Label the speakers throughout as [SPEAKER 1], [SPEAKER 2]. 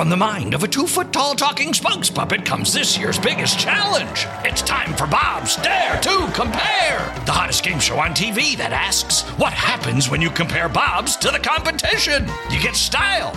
[SPEAKER 1] From the mind of a 2-foot-tall talking spokes puppet comes this year's biggest challenge. It's time for Bob's Dare to Compare, the hottest game show on TV that asks, what happens when you compare Bob's to the competition? You get style.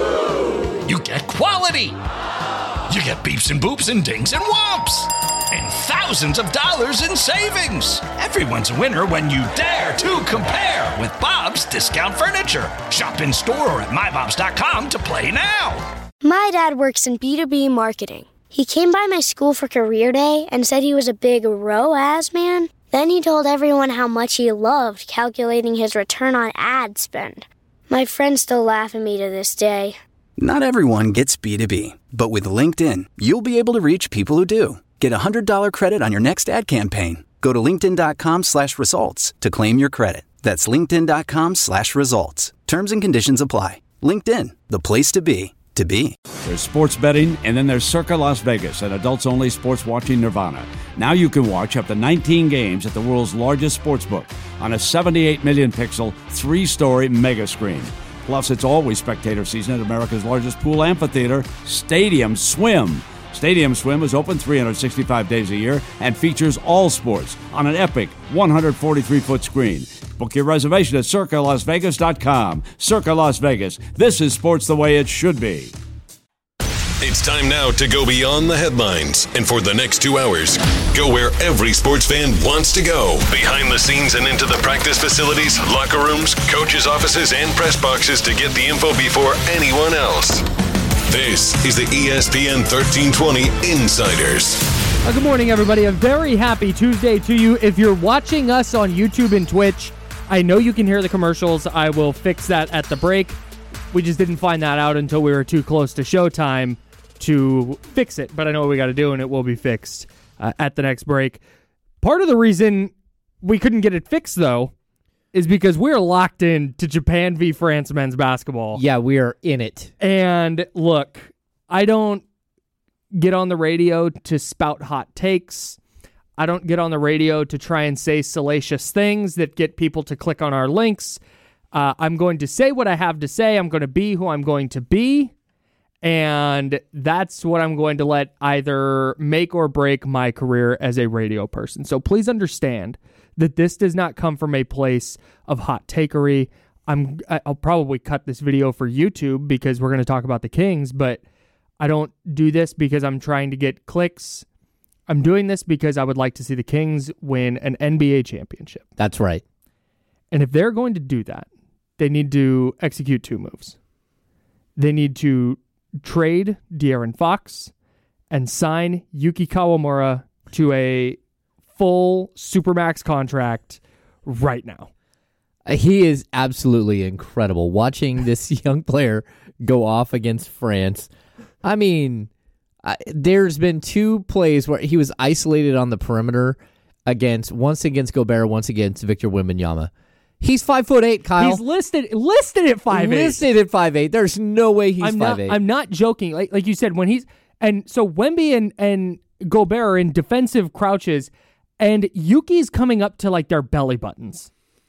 [SPEAKER 1] You get quality. You get beeps and boops and dings and whomps. And thousands of dollars in savings. Everyone's a winner when you dare to compare with Bob's Discount Furniture. Shop in store or at mybobs.com to play now.
[SPEAKER 2] My dad works in B2B marketing. He came by my school for career day and said he was a big ROAS man. Then he told everyone how much he loved calculating his return on ad spend. My friends still laugh at me to this day.
[SPEAKER 3] Not everyone gets B2B, but with LinkedIn, you'll be able to reach people who do. Get a $100 credit on your next ad campaign. Go to linkedin.com/results to claim your credit. That's linkedin.com/results. Terms and conditions apply. LinkedIn, the place to be.
[SPEAKER 4] There's sports betting, and then there's Circa Las Vegas, an adults-only sports watching nirvana. Now you can watch up to 19 games at the world's largest sportsbook on a 78 million pixel, 3-story mega screen. Plus, it's always spectator season at America's largest pool amphitheater, Stadium Swim. Stadium Swim is open 365 days a year and features all sports on an epic 143-foot screen. Book your reservation at CircaLasVegas.com. Circa Las Vegas. This is sports the way it should be.
[SPEAKER 5] It's time now to go beyond the headlines. And for the next 2 hours, go where every sports fan wants to go. Behind the scenes and into the practice facilities, locker rooms, coaches' offices, and press boxes to get the info before anyone else. This is the ESPN 1320 Insiders.
[SPEAKER 6] Good morning, everybody. A very happy Tuesday to you. If you're watching us on YouTube and Twitch, I know you can hear the commercials. I will fix that at the break. We just didn't find that out until we were too close to showtime to fix it. But I know what we got to do, and it will be fixed at the next break. Part of the reason we couldn't get it fixed, though, is because we're locked in to Japan v. France men's basketball.
[SPEAKER 7] Yeah, we are in it.
[SPEAKER 6] And look, I don't get on the radio to spout hot takes. I don't get on the radio to try and say salacious things that get people to click on our links. I'm going to say what I have to say. I'm going to be who I'm going to be. And that's what I'm going to let either make or break my career as a radio person. So please understand that this does not come from a place of hot takery. I'll probably cut this video for YouTube because we're going to talk about the Kings, but I don't do this because I'm trying to get clicks. I'm doing this because I would like to see the Kings win an NBA championship.
[SPEAKER 7] That's right.
[SPEAKER 6] And if they're going to do that, they need to execute 2 moves. They need to trade De'Aaron Fox and sign Yuki Kawamura to a full Supermax contract right now.
[SPEAKER 7] He is absolutely incredible. Watching this young player go off against France, I mean, there's been 2 plays where he was isolated on the perimeter once against Gobert, once against Victor Wembanyama. He's 5'8", Kyle.
[SPEAKER 6] He's listed at 5'8".
[SPEAKER 7] Listed at 5'8". There's no way he's 5'8".
[SPEAKER 6] I'm not joking. Like you said, when he's and so Wemby and Gobert are in defensive crouches, and Yuki's coming up to like their belly buttons.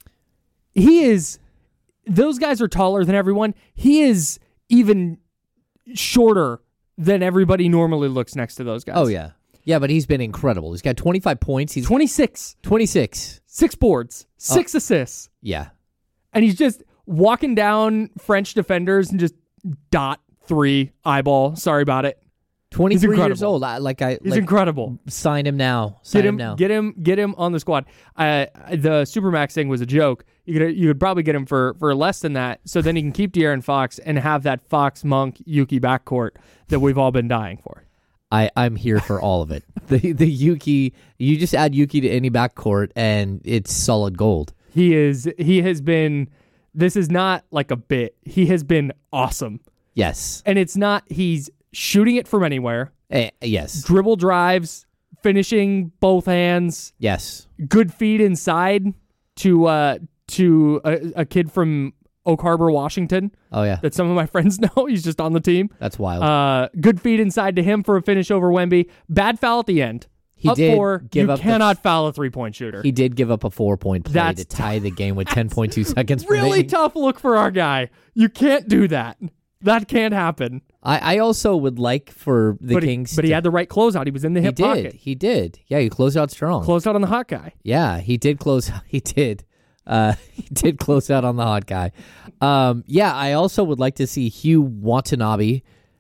[SPEAKER 6] Those guys are taller than everyone. He is even shorter than everybody normally looks next to those guys.
[SPEAKER 7] Oh, yeah. Yeah, but he's been incredible. He's got 25 points. He's
[SPEAKER 6] 26.
[SPEAKER 7] 6
[SPEAKER 6] boards. 6 assists.
[SPEAKER 7] Yeah.
[SPEAKER 6] And he's just walking down French defenders and just dot 3 eyeball. Sorry about it.
[SPEAKER 7] 23 years old.
[SPEAKER 6] He's incredible.
[SPEAKER 7] Sign him now.
[SPEAKER 6] Get him on the squad. The Supermax thing was a joke. You could probably get him for less than that, so then you can keep De'Aaron Fox and have that Fox Monk Yuki backcourt that we've all been dying for.
[SPEAKER 7] I'm here for all of it. The Yuki, you just add Yuki to any backcourt and it's solid gold.
[SPEAKER 6] He has been. This is not like a bit. He has been awesome.
[SPEAKER 7] Yes,
[SPEAKER 6] and it's not. He's shooting it from anywhere.
[SPEAKER 7] Yes.
[SPEAKER 6] Dribble drives, finishing both hands.
[SPEAKER 7] Yes. Good
[SPEAKER 6] feed inside to a kid from Oak Harbor, Washington.
[SPEAKER 7] Oh, yeah.
[SPEAKER 6] That some of my friends know. He's just on the team.
[SPEAKER 7] That's wild.
[SPEAKER 6] Good feed inside to him for a finish over Wemby. Bad foul at the end.
[SPEAKER 7] He
[SPEAKER 6] up
[SPEAKER 7] did
[SPEAKER 6] 4.
[SPEAKER 7] give
[SPEAKER 6] you
[SPEAKER 7] up
[SPEAKER 6] cannot foul a 3-point shooter.
[SPEAKER 7] He did give up a 4-point play to tie the game with 10.2 seconds remaining.
[SPEAKER 6] Really tough look for our guy. You can't do that. That can't happen.
[SPEAKER 7] I also would like for the Kings.
[SPEAKER 6] But he had the right closeout. He was in the hip pocket.
[SPEAKER 7] He did. Yeah, he closed out strong.
[SPEAKER 6] Closed out on the hot guy.
[SPEAKER 7] Yeah, he did close. He did. He did close out on the hot guy. Yeah, I also would like to see Hugh Watanabe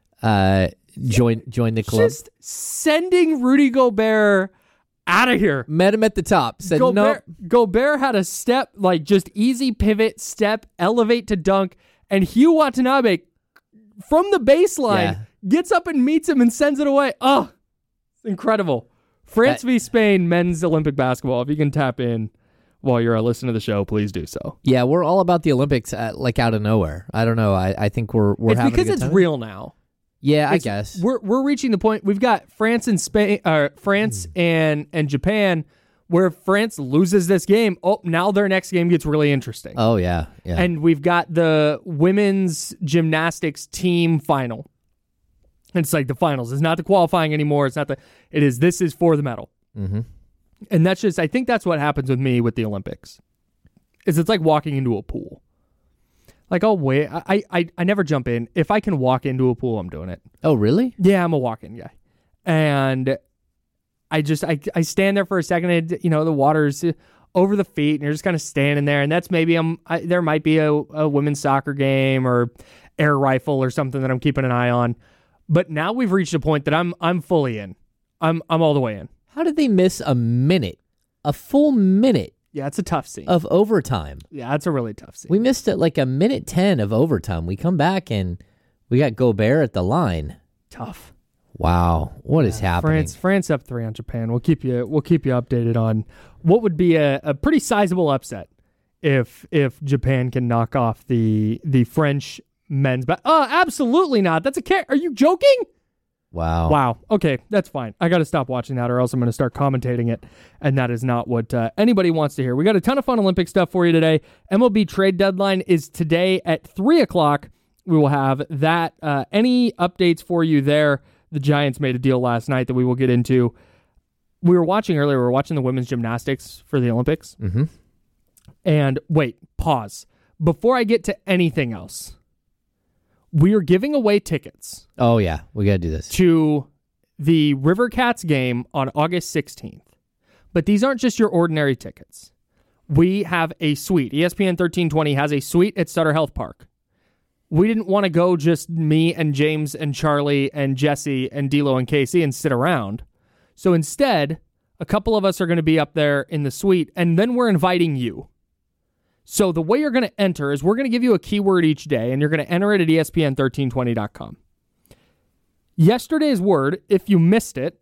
[SPEAKER 7] join the club.
[SPEAKER 6] Just sending Rudy Gobert out of here.
[SPEAKER 7] Met him at the top. Said no.
[SPEAKER 6] Gobert had a step, like just easy pivot, step, elevate to dunk, and Hugh Watanabe from the baseline gets up and meets him and sends it away. Oh, incredible. France v. Spain men's Olympic basketball. If you can tap in while you're listening to the show, please do so.
[SPEAKER 7] Yeah, we're all about the Olympics like out of nowhere. I don't know. I think we're
[SPEAKER 6] it's
[SPEAKER 7] having
[SPEAKER 6] because
[SPEAKER 7] a good
[SPEAKER 6] it's
[SPEAKER 7] time.
[SPEAKER 6] real now.
[SPEAKER 7] Yeah, I guess.
[SPEAKER 6] We're reaching the point. We've got France and Spain, France and Japan, where France loses this game. Oh, now their next game gets really interesting.
[SPEAKER 7] Oh, yeah.
[SPEAKER 6] And we've got the women's gymnastics team final. It's like the finals. It's not the qualifying anymore. This is for the medal.
[SPEAKER 7] Mm-hmm.
[SPEAKER 6] And that's just, I think that's what happens with me with the Olympics. It's like walking into a pool. Like, oh, wait, I never jump in. If I can walk into a pool, I'm doing it.
[SPEAKER 7] Oh, really?
[SPEAKER 6] Yeah, I'm a walk-in guy. And I stand there for a second, and, the water's over the feet, and you're just kind of standing there, and that's maybe there might be a women's soccer game or air rifle or something that I'm keeping an eye on. But now we've reached a point that I'm fully in. I'm all the way in.
[SPEAKER 7] How did they miss a full minute?
[SPEAKER 6] Yeah, it's a tough scene.
[SPEAKER 7] Of overtime.
[SPEAKER 6] Yeah, it's a really tough scene.
[SPEAKER 7] We missed it like a minute 10 of overtime. We come back and we got Gobert at the line.
[SPEAKER 6] Tough.
[SPEAKER 7] Wow, what is happening?
[SPEAKER 6] France up 3 on Japan. We'll keep you updated on what would be a pretty sizable upset if Japan can knock off the French men's. Absolutely not. That's Are you joking? Wow. Okay, that's fine. I got to stop watching that or else I'm going to start commentating it, and that is not what anybody wants to hear. We got a ton of fun Olympic stuff for you today. MLB trade deadline is today at 3 o'clock. We will have that. Any updates for you there? The Giants made a deal last night that we will get into. We were watching earlier. We were watching the women's gymnastics for the Olympics.
[SPEAKER 7] Mm-hmm.
[SPEAKER 6] And wait, pause. Before I get to anything else, we are giving away tickets.
[SPEAKER 7] Oh, yeah. We got to do this.
[SPEAKER 6] To the River Cats game on August 16th. But these aren't just your ordinary tickets. We have a suite. ESPN 1320 has a suite at Sutter Health Park. We didn't want to go just me and James and Charlie and Jesse and D'Lo and Casey and sit around. So instead, a couple of us are going to be up there in the suite, and then we're inviting you. So the way you're going to enter is we're going to give you a keyword each day, and you're going to enter it at ESPN1320.com. Yesterday's word, if you missed it,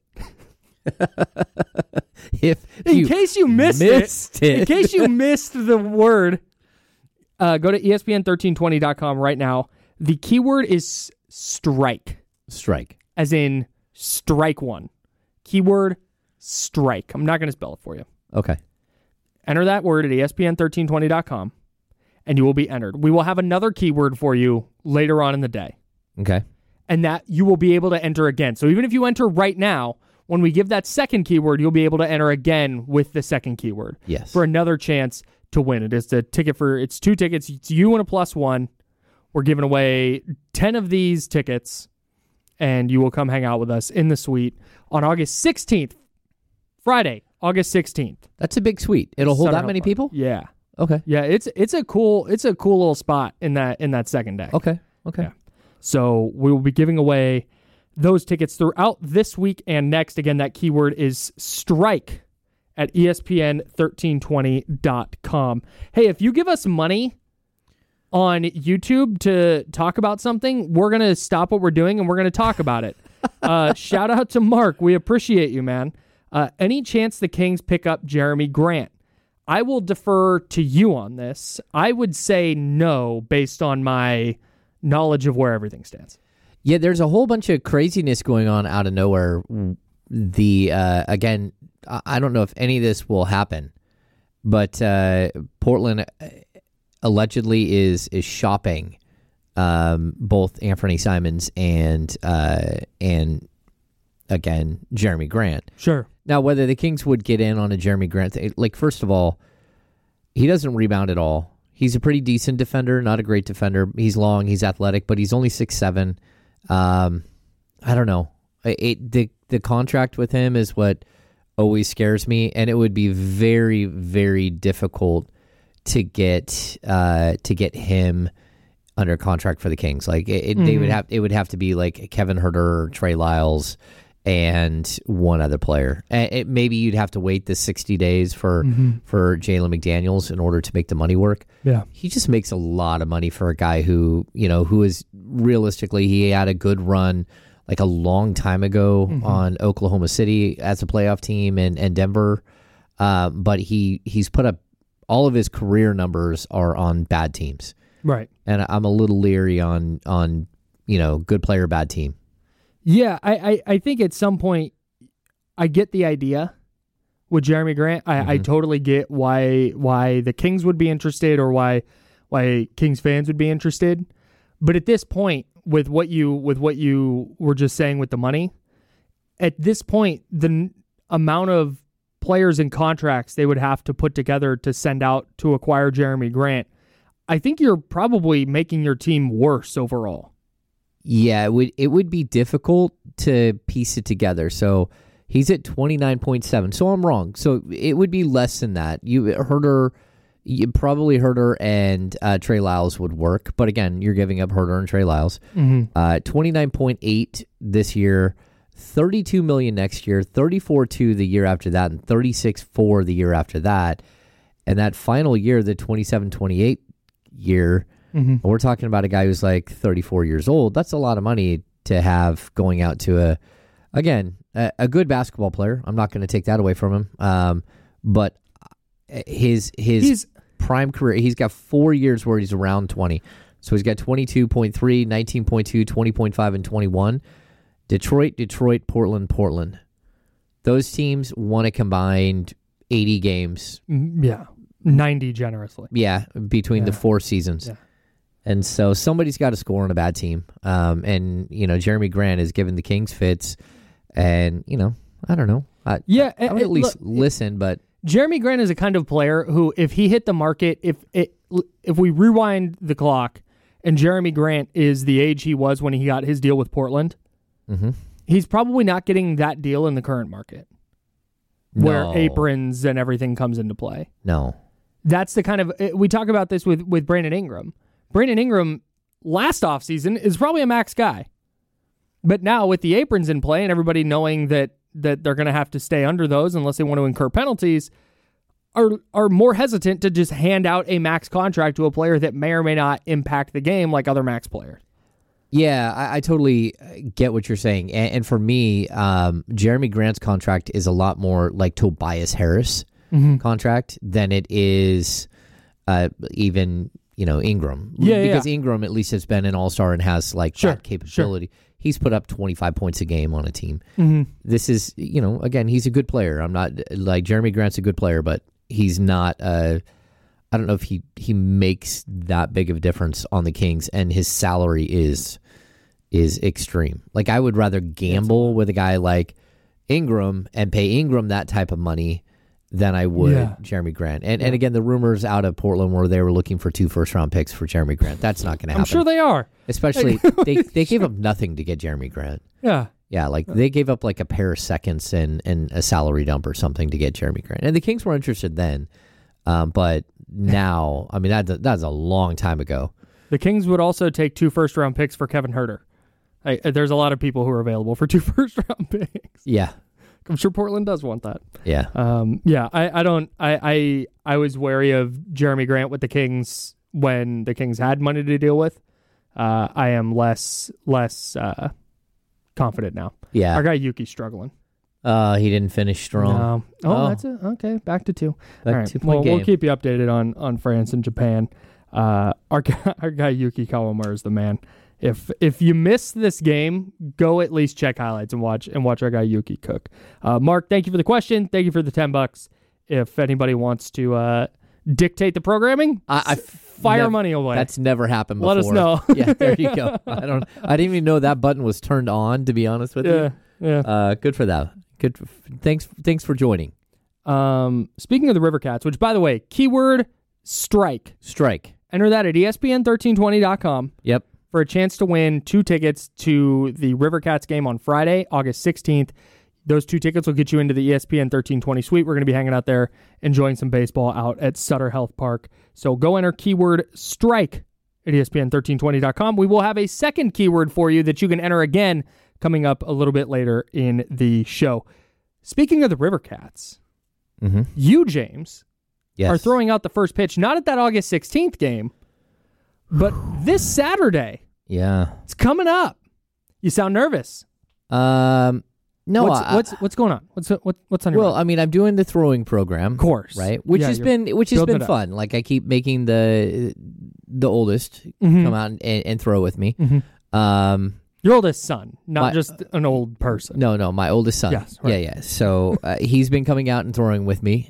[SPEAKER 6] in case you missed the word, go to ESPN1320.com right now. The keyword is strike.
[SPEAKER 7] Strike.
[SPEAKER 6] As in strike one. Keyword strike. I'm not going to spell it for you.
[SPEAKER 7] Okay.
[SPEAKER 6] Enter that word at ESPN1320.com, and you will be entered. We will have another keyword for you later on in the day.
[SPEAKER 7] Okay.
[SPEAKER 6] And that you will be able to enter again. So even if you enter right now, when we give that second keyword, you'll be able to enter again with the second keyword.
[SPEAKER 7] Yes.
[SPEAKER 6] For another chance to win. It's 2 tickets. It's you and a +1. We're giving away 10 of these tickets, and you will come hang out with us in the suite on August 16th, Friday, August 16th.
[SPEAKER 7] That's a big suite. It'll hold that many people?
[SPEAKER 6] Yeah.
[SPEAKER 7] Okay.
[SPEAKER 6] Yeah, it's a cool little spot in that second deck.
[SPEAKER 7] Okay.
[SPEAKER 6] Yeah. So we will be giving away those tickets throughout this week and next. Again, that keyword is strike at ESPN1320.com. Hey, if you give us money on YouTube to talk about something, we're going to stop what we're doing and we're going to talk about it. Shout out to Mark. We appreciate you, man. Any chance the Kings pick up Jeremy Grant? I will defer to you on this. I would say no based on my knowledge of where everything stands.
[SPEAKER 7] Yeah, there's a whole bunch of craziness going on out of nowhere. Again, I don't know if any of this will happen, but Portland allegedly is shopping both Anthony Simons and again Jeremy Grant.
[SPEAKER 6] Sure.
[SPEAKER 7] Now, whether the Kings would get in on a Jeremy Grant, first of all, he doesn't rebound at all. He's a pretty decent defender, not a great defender. He's long, he's athletic, but he's only 6'7". I don't know. The contract with him is what always scares me, and it would be very, very difficult to get him under contract for the Kings. Like it would have to be like Kevin Huerter, Trey Lyles, and one other player. Maybe you'd have to wait the 60 days for Jalen McDaniels in order to make the money work.
[SPEAKER 6] Yeah,
[SPEAKER 7] he just makes a lot of money for a guy who is realistically, he had a good run like a long time ago on Oklahoma City as a playoff team and Denver, but he's put up all of his career numbers are on bad teams.
[SPEAKER 6] Right.
[SPEAKER 7] And I'm a little leery on good player, bad team.
[SPEAKER 6] Yeah, I think at some point I get the idea with Jeremy Grant. I totally get why the Kings would be interested or why Kings fans would be interested. But at this point, with what you were just saying with the money, at this point, the amount of players and contracts they would have to put together to send out to acquire Jeremy Grant, I think you're probably making your team worse overall.
[SPEAKER 7] Yeah, it would be difficult to piece it together. So he's at 29.7. So I'm wrong. So it would be less than that. Huerter and Trey Lyles would work. But again, you're giving up Huerter and Trey Lyles. 29.8 this year, $32 million next year, $34.2 the year after that, and $36.4 the year after that. And that final year, the 27-28 year, we're talking about a guy who's like 34 years old. That's a lot of money to have going out to a good basketball player. I'm not going to take that away from him. But his prime career, he's got 4 years where he's around 20. So he's got 22.3, 19.2, 20.5, and 21. Detroit, Portland. Those teams won a combined 80 games.
[SPEAKER 6] Yeah, 90 generously.
[SPEAKER 7] Yeah, between the 4 seasons. Yeah. And so somebody's got to score on a bad team. And, Jeremy Grant is giving the Kings fits. And, I don't know. I would at least listen, but...
[SPEAKER 6] Jeremy Grant is a kind of player who, if he hit the market, if we rewind the clock and Jeremy Grant is the age he was when he got his deal with Portland, he's probably not getting that deal in the current market where aprons and everything comes into play.
[SPEAKER 7] No.
[SPEAKER 6] That's the kind of... We talk about this with Brandon Ingram. Brandon Ingram last offseason is probably a max guy. But now with the aprons in play and everybody knowing that they're going to have to stay under those unless they want to incur penalties, are more hesitant to just hand out a max contract to a player that may or may not impact the game like other max players.
[SPEAKER 7] Yeah, I totally get what you're saying. And for me, Jeremy Grant's contract is a lot more like Tobias Harris contract than it is even... Ingram. Because Ingram at least has been an all-star and has that capability. Sure. He's put up 25 points a game on a team. This is, again, he's a good player. I'm not Jeremy Grant's a good player, but he's not, I don't know if he makes that big of a difference on the Kings, and his salary is extreme. I would rather gamble with a guy like Ingram and pay Ingram that type of money than I would Jeremy Grant. And again, the rumors out of Portland where they were looking for 2 first-round picks for Jeremy Grant. That's not going to happen.
[SPEAKER 6] I'm sure they are.
[SPEAKER 7] Especially, they gave up nothing to get Jeremy Grant.
[SPEAKER 6] Yeah.
[SPEAKER 7] Yeah, they gave up a pair of seconds and a salary dump or something to get Jeremy Grant. And the Kings were interested then. But now, I mean, that's a long time ago.
[SPEAKER 6] The Kings would also take 2 first-round picks for Kevin Huerter. There's a lot of people who are available for 2 first-round picks.
[SPEAKER 7] Yeah.
[SPEAKER 6] I'm sure Portland does want that.
[SPEAKER 7] Yeah.
[SPEAKER 6] I was wary of Jeremy Grant with the Kings when the Kings had money to deal with. I am less confident now.
[SPEAKER 7] Yeah.
[SPEAKER 6] Our guy Yuki's struggling.
[SPEAKER 7] He didn't finish strong.
[SPEAKER 6] No. That's it. Okay, back to 2.
[SPEAKER 7] All right. 2-point game.
[SPEAKER 6] We'll keep you updated on France and Japan. Our guy Yuki Kawamura is the man. If you miss this game, go at least check highlights and watch our guy Yuki cook. Mark, thank you for the question. Thank you for the $10. If anybody wants to dictate the programming, fire money away.
[SPEAKER 7] That's never happened before.
[SPEAKER 6] Let us know.
[SPEAKER 7] Yeah, there you go. I didn't even know that button was turned on, to be honest with you.
[SPEAKER 6] Yeah.
[SPEAKER 7] Good for that. Good. Thanks for joining.
[SPEAKER 6] Speaking of the River Cats, which by the way, keyword Strike.
[SPEAKER 7] Strike.
[SPEAKER 6] Enter that at ESPN1320.com.
[SPEAKER 7] Yep.
[SPEAKER 6] For a chance to win 2 tickets to the River Cats game on Friday, August 16th. Those 2 tickets will get you into the ESPN 1320 suite. We're going to be hanging out there enjoying some baseball out at Sutter Health Park. So go enter keyword strike at ESPN1320.com. We will have a second keyword for you that you can enter again coming up a little bit later in the show. Speaking of the River Cats, you, James, are throwing out the first pitch, not at that August 16th game, but this Saturday.
[SPEAKER 7] Yeah.
[SPEAKER 6] It's coming up. You sound nervous.
[SPEAKER 7] No,
[SPEAKER 6] what's going on? What's on your mind?
[SPEAKER 7] I mean, I'm doing the throwing program,
[SPEAKER 6] of course,
[SPEAKER 7] right? Which has been fun. Like I keep making the oldest come out and throw with me.
[SPEAKER 6] Your oldest son, not just an old person.
[SPEAKER 7] No, my oldest son.
[SPEAKER 6] Yes, right.
[SPEAKER 7] Yeah. So he's been coming out and throwing with me.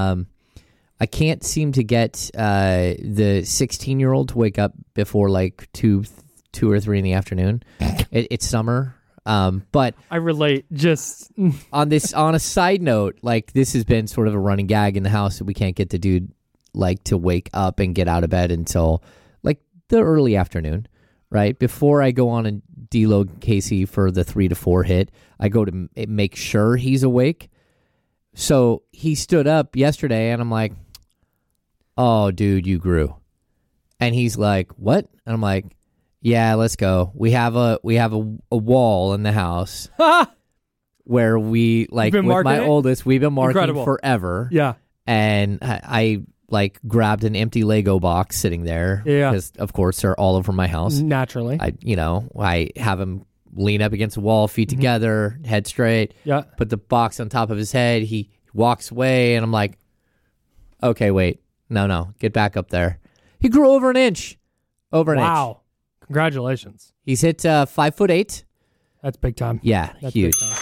[SPEAKER 7] I can't seem to get the 16-year-old to wake up before like 2 or 3 in the afternoon. It's summer. But
[SPEAKER 6] I relate. Just
[SPEAKER 7] on a side note, like this has been sort of a running gag in the house that we can't get the dude like to wake up and get out of bed until like the early afternoon, right? Before I go on and deload Casey for the 3 to 4 hit, I go to make sure he's awake. So he stood up yesterday and I'm like, "Oh, dude, you grew." And he's like, "What?" And I'm like, "Yeah, let's go. We have a wall in the house where we like with my oldest. We've been marking forever.
[SPEAKER 6] Yeah,
[SPEAKER 7] and I like grabbed an empty Lego box sitting there.
[SPEAKER 6] Yeah,
[SPEAKER 7] because of course they're all over my house.
[SPEAKER 6] Naturally,
[SPEAKER 7] I have him lean up against the wall, feet together, head straight.
[SPEAKER 6] Yeah,
[SPEAKER 7] put the box on top of his head. He walks away, and I'm like, okay, wait, no, get back up there. He grew over an inch.
[SPEAKER 6] Wow. Congratulations.
[SPEAKER 7] He's hit 5'8".
[SPEAKER 6] That's big time.
[SPEAKER 7] Yeah,
[SPEAKER 6] that's
[SPEAKER 7] huge.
[SPEAKER 6] Big time.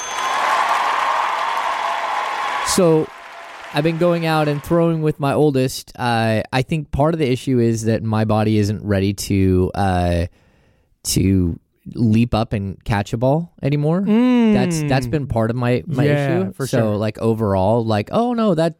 [SPEAKER 7] So I've been going out and throwing with my oldest. I think part of the issue is that my body isn't ready to leap up and catch a ball anymore. That's been part of my issue.
[SPEAKER 6] For
[SPEAKER 7] so
[SPEAKER 6] sure.
[SPEAKER 7] like overall, like, oh no, that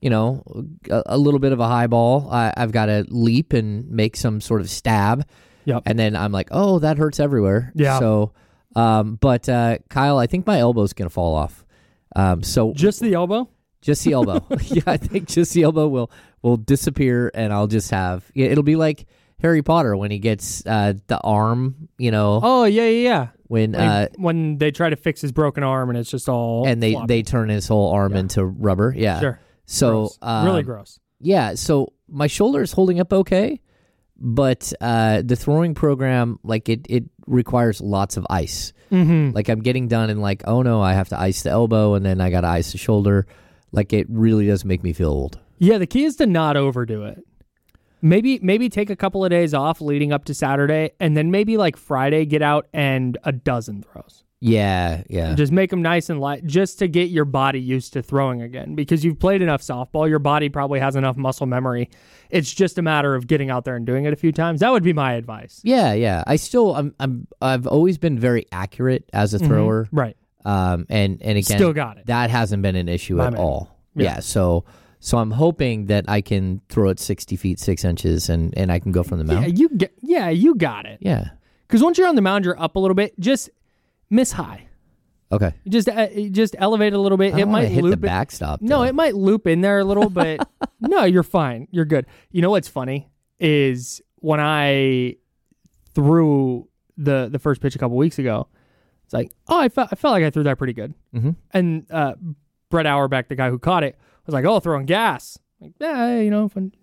[SPEAKER 7] a little bit of a high ball. I've got to leap and make some sort of stab.
[SPEAKER 6] Yep.
[SPEAKER 7] And then I'm like, oh, that hurts everywhere.
[SPEAKER 6] Yeah.
[SPEAKER 7] So, but Kyle, I think my elbow's going to fall off. So
[SPEAKER 6] just the elbow?
[SPEAKER 7] Just the elbow. Yeah, I think just the elbow will disappear, and I'll just have. It'll be like Harry Potter when he gets the arm.
[SPEAKER 6] Oh yeah.
[SPEAKER 7] When
[SPEAKER 6] they try to fix his broken arm, and it's just all
[SPEAKER 7] and they turn his whole arm into rubber. Yeah.
[SPEAKER 6] Sure.
[SPEAKER 7] So
[SPEAKER 6] gross. Really gross.
[SPEAKER 7] Yeah. So my shoulder is holding up okay. But the throwing program, like it requires lots of ice. Like I'm getting done and like, oh no, I have to ice the elbow and then I got to ice the shoulder. Like it really does make me feel old.
[SPEAKER 6] Yeah, the key is to not overdo it. Maybe take a couple of days off leading up to Saturday, and then maybe like Friday get out and a dozen throws.
[SPEAKER 7] Yeah.
[SPEAKER 6] Just make them nice and light, just to get your body used to throwing again. Because you've played enough softball, your body probably has enough muscle memory. It's just a matter of getting out there and doing it a few times. That would be my advice.
[SPEAKER 7] Yeah. I've always been very accurate as a thrower,
[SPEAKER 6] right?
[SPEAKER 7] And again,
[SPEAKER 6] still got it.
[SPEAKER 7] That hasn't been an issue at all. Yeah. So I'm hoping that I can throw it 60 feet 6 inches and I can go from the mound.
[SPEAKER 6] You got it.
[SPEAKER 7] Yeah.
[SPEAKER 6] Because once you're on the mound, you're up a little bit. Just miss high.
[SPEAKER 7] Okay.
[SPEAKER 6] Just elevate a little bit.
[SPEAKER 7] It might hit the backstop.
[SPEAKER 6] No, it might loop in there a little, but no, you're fine. You're good. You know what's funny is when I threw the first pitch a couple weeks ago, it's like, oh, I felt like I threw that pretty good. And Brett Auerbach, the guy who caught it, was like, oh, throwing gas. Like, fun.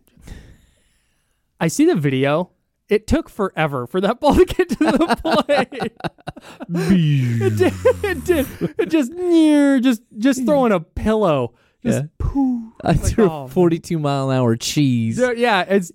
[SPEAKER 6] I see the video. It took forever for that ball to get to the plate. It did. It just throwing a pillow. Just poof.
[SPEAKER 7] I threw 42-mile-an-hour cheese.
[SPEAKER 6] Yeah, it's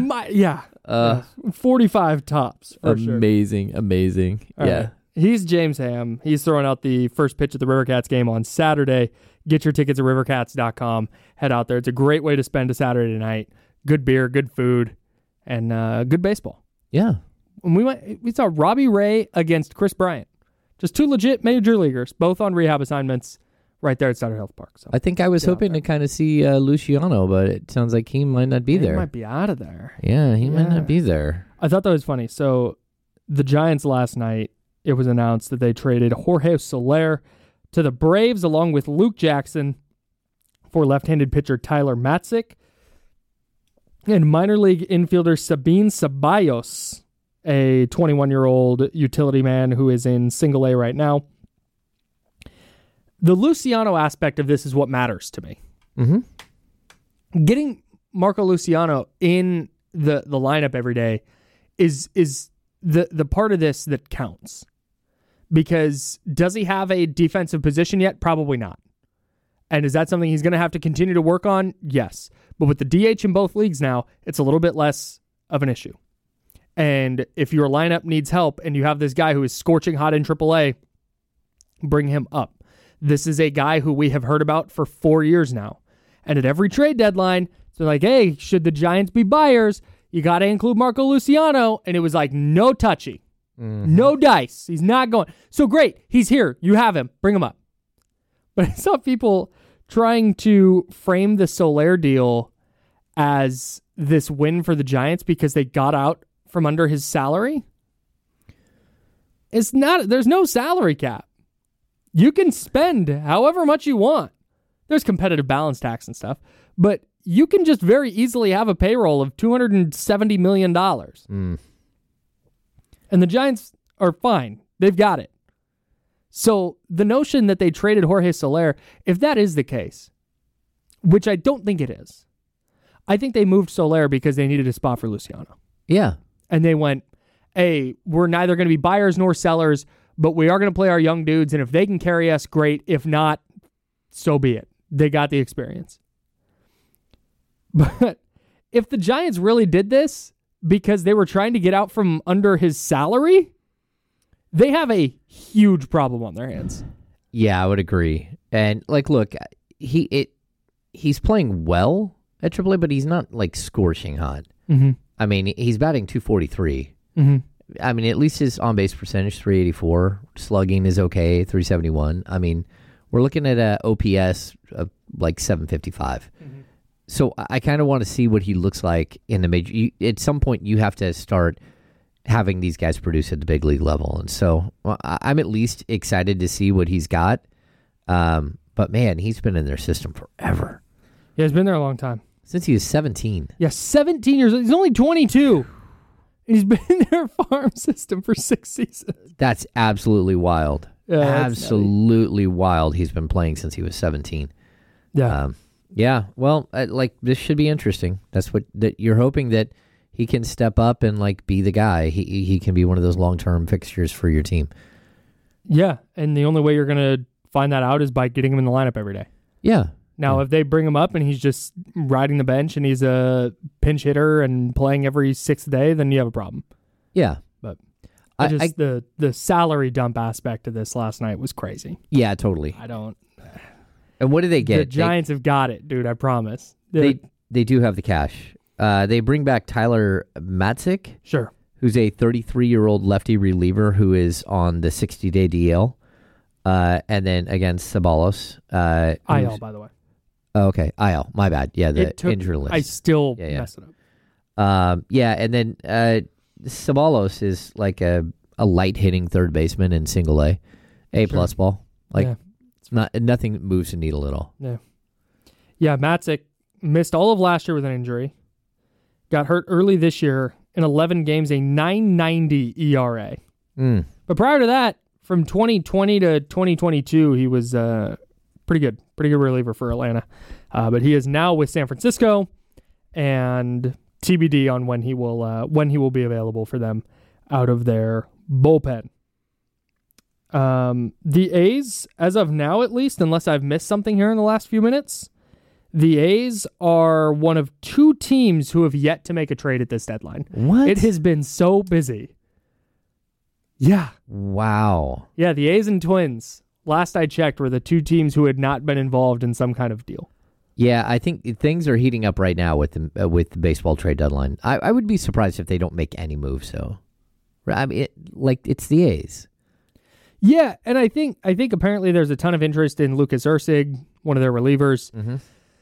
[SPEAKER 6] 45 tops for sure.
[SPEAKER 7] Amazing.
[SPEAKER 6] All right. He's James Ham. He's throwing out the first pitch of the River Cats game on Saturday. Get your tickets at rivercats.com. Head out there. It's a great way to spend a Saturday night. Good beer, good food, and good baseball.
[SPEAKER 7] Yeah.
[SPEAKER 6] And we saw Robbie Ray against Chris Bryant. Just two legit major leaguers, both on rehab assignments. right there at Sutter Health Park. So
[SPEAKER 7] I think I was hoping to kind of see Luciano, but it sounds like he might not be there.
[SPEAKER 6] He might be out of there.
[SPEAKER 7] Yeah, he might not be there.
[SPEAKER 6] I thought that was funny. So the Giants last night, it was announced that they traded Jorge Soler to the Braves along with Luke Jackson for left-handed pitcher Tyler Matzik and minor league infielder Sabine Ceballos, a 21-year-old utility man who is in single A right now. The Luciano aspect of this is what matters to me. Mm-hmm. Getting Marco Luciano in the lineup every day is the part of this that counts. Because does he have a defensive position yet? Probably not. And is that something he's going to have to continue to work on? Yes. But with the DH in both leagues now, it's a little bit less of an issue. And if your lineup needs help and you have this guy who is scorching hot in AAA, bring him up. This is a guy who we have heard about for 4 years now. And at every trade deadline, it's like, hey, should the Giants be buyers? You got to include Marco Luciano. And it was like, no touchy. Mm-hmm. No dice. He's not going. So great. He's here. You have him. Bring him up. But I saw people trying to frame the Soler deal as this win for the Giants because they got out from under his salary. It's not. There's no salary cap. You can spend however much you want. There's competitive balance tax and stuff, but you can just very easily have a payroll of $270 million. And the Giants are fine. They've got it. So the notion that they traded Jorge Soler, if that is the case, which I don't think it is, I think they moved Soler because they needed a spot for Luciano.
[SPEAKER 7] Yeah.
[SPEAKER 6] And they went, hey, we're neither going to be buyers nor sellers, but we are going to play our young dudes, and if they can carry us, great. If not, so be it. They got the experience. But if the Giants really did this because they were trying to get out from under his salary, they have a huge problem on their hands.
[SPEAKER 7] Yeah, I would agree. And look, he's playing well at AAA, but he's not scorching hot. Mm-hmm. I mean, he's batting .243. Mm-hmm. I mean, at least his on-base percentage, 384. Slugging is okay, 371. I mean, we're looking at a OPS of 755. Mm-hmm. So I kind of want to see what he looks like in the major. At some point, you have to start having these guys produce at the big league level. And so I'm at least excited to see what he's got. But, man, he's been in their system forever.
[SPEAKER 6] Yeah, he's been there a long time.
[SPEAKER 7] Since he was 17.
[SPEAKER 6] Yeah, 17 years old. He's only 22. He's been in their farm system for 6 seasons.
[SPEAKER 7] That's absolutely wild. Yeah, absolutely wild. He's been playing since he was 17.
[SPEAKER 6] Yeah.
[SPEAKER 7] Yeah. Well, this should be interesting. That's what you're hoping, that he can step up and be the guy. He can be one of those long-term fixtures for your team.
[SPEAKER 6] Yeah, and the only way you're going to find that out is by getting him in the lineup every day.
[SPEAKER 7] Yeah.
[SPEAKER 6] Now, if they bring him up and he's just riding the bench and he's a pinch hitter and playing every sixth day, then you have a problem.
[SPEAKER 7] Yeah.
[SPEAKER 6] But the salary dump aspect of this last night was crazy.
[SPEAKER 7] Yeah, totally.
[SPEAKER 6] I don't...
[SPEAKER 7] And what do they get?
[SPEAKER 6] The Giants have got it, dude, I promise.
[SPEAKER 7] They do have the cash. They bring back Tyler Matzik.
[SPEAKER 6] Sure.
[SPEAKER 7] Who's a 33-year-old lefty reliever who is on the 60-day DL. And then, again, Ceballos.
[SPEAKER 6] IL, by the way.
[SPEAKER 7] Oh, okay, IL. My bad. Yeah, the injury list.
[SPEAKER 6] I still messed it
[SPEAKER 7] up. And then Ceballos is a light-hitting third baseman in single A. A-plus ball. Nothing moves the needle at all.
[SPEAKER 6] Yeah. Yeah, Matzik missed all of last year with an injury. Got hurt early this year in 11 games, a 9.90 ERA. But prior to that, from 2020 to 2022, he was pretty good reliever for Atlanta. But he is now with San Francisco, and TBD on when he will be available for them out of their bullpen. The A's, as of now at least, unless I've missed something here in the last few minutes, the A's are one of two teams who have yet to make a trade at this deadline.
[SPEAKER 7] What?
[SPEAKER 6] It has been so busy. Yeah.
[SPEAKER 7] Wow.
[SPEAKER 6] Yeah, the A's and Twins, last I checked, were the two teams who had not been involved in some kind of deal.
[SPEAKER 7] Yeah, I think things are heating up right now with the baseball trade deadline. I would be surprised if they don't make any moves, though. I mean, it's the A's.
[SPEAKER 6] Yeah, and I think apparently there's a ton of interest in Lucas Erceg, one of their relievers.
[SPEAKER 7] Mm-hmm.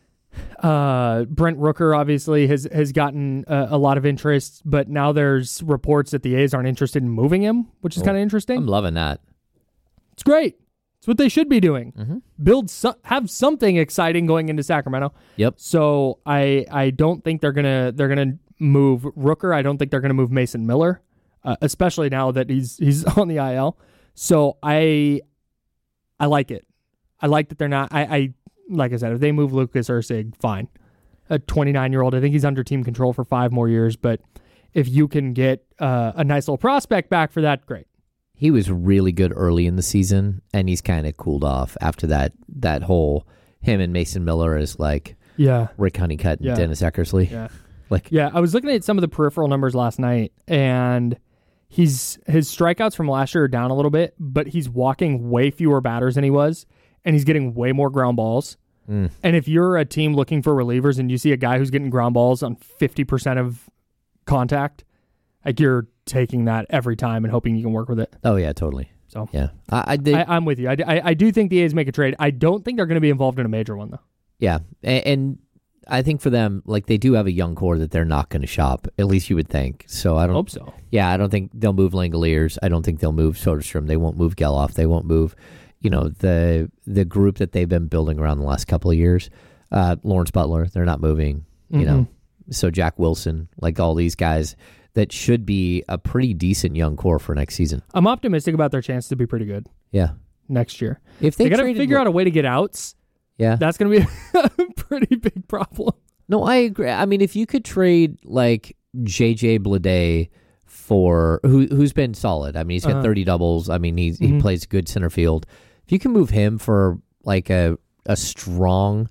[SPEAKER 6] Brent Rooker obviously has gotten a lot of interest, but now there's reports that the A's aren't interested in moving him, which is kind of interesting.
[SPEAKER 7] I'm loving that.
[SPEAKER 6] It's great. It's what they should be doing.
[SPEAKER 7] Mm-hmm.
[SPEAKER 6] Have something exciting going into Sacramento.
[SPEAKER 7] Yep.
[SPEAKER 6] So I don't think they're gonna move Rooker. I don't think they're gonna move Mason Miller, especially now that he's on the IL. So I like it. I like that they're not. I like I said, if they move Lucas Erceg, fine. A 29-year-old, I think he's under team control for 5 more years. But if you can get a nice little prospect back for that, great.
[SPEAKER 7] He was really good early in the season, and he's kind of cooled off after that whole him and Mason Miller is like Rick Honeycutt and Dennis Eckersley.
[SPEAKER 6] Yeah. I was looking at some of the peripheral numbers last night, and his strikeouts from last year are down a little bit, but he's walking way fewer batters than he was, and he's getting way more ground balls. And if you're a team looking for relievers and you see a guy who's getting ground balls on 50% of contact, like you're taking that every time and hoping you can work with it.
[SPEAKER 7] Oh yeah, totally.
[SPEAKER 6] So
[SPEAKER 7] yeah,
[SPEAKER 6] I'm with you. I do think the A's make a trade. I don't think they're going to be involved in a major one though.
[SPEAKER 7] Yeah, and I think for them, like they do have a young core that they're not going to shop. At least you would think. So I don't
[SPEAKER 6] hope so.
[SPEAKER 7] Yeah, I don't think they'll move Langoliers. I don't think they'll move Soderstrom. They won't move Geloff. They won't move, the group that they've been building around the last couple of years. Lawrence Butler, they're not moving. So Jack Wilson, like all these guys. That should be a pretty decent young core for next season.
[SPEAKER 6] I'm optimistic about their chance to be pretty good.
[SPEAKER 7] Yeah,
[SPEAKER 6] next year.
[SPEAKER 7] If
[SPEAKER 6] they got to figure out a way to get outs, that's going to be a pretty big problem.
[SPEAKER 7] No, I agree. I mean, if you could trade like JJ Bleday for who's been solid. I mean, he's got 30 doubles. I mean, he plays good center field. If you can move him for like a strong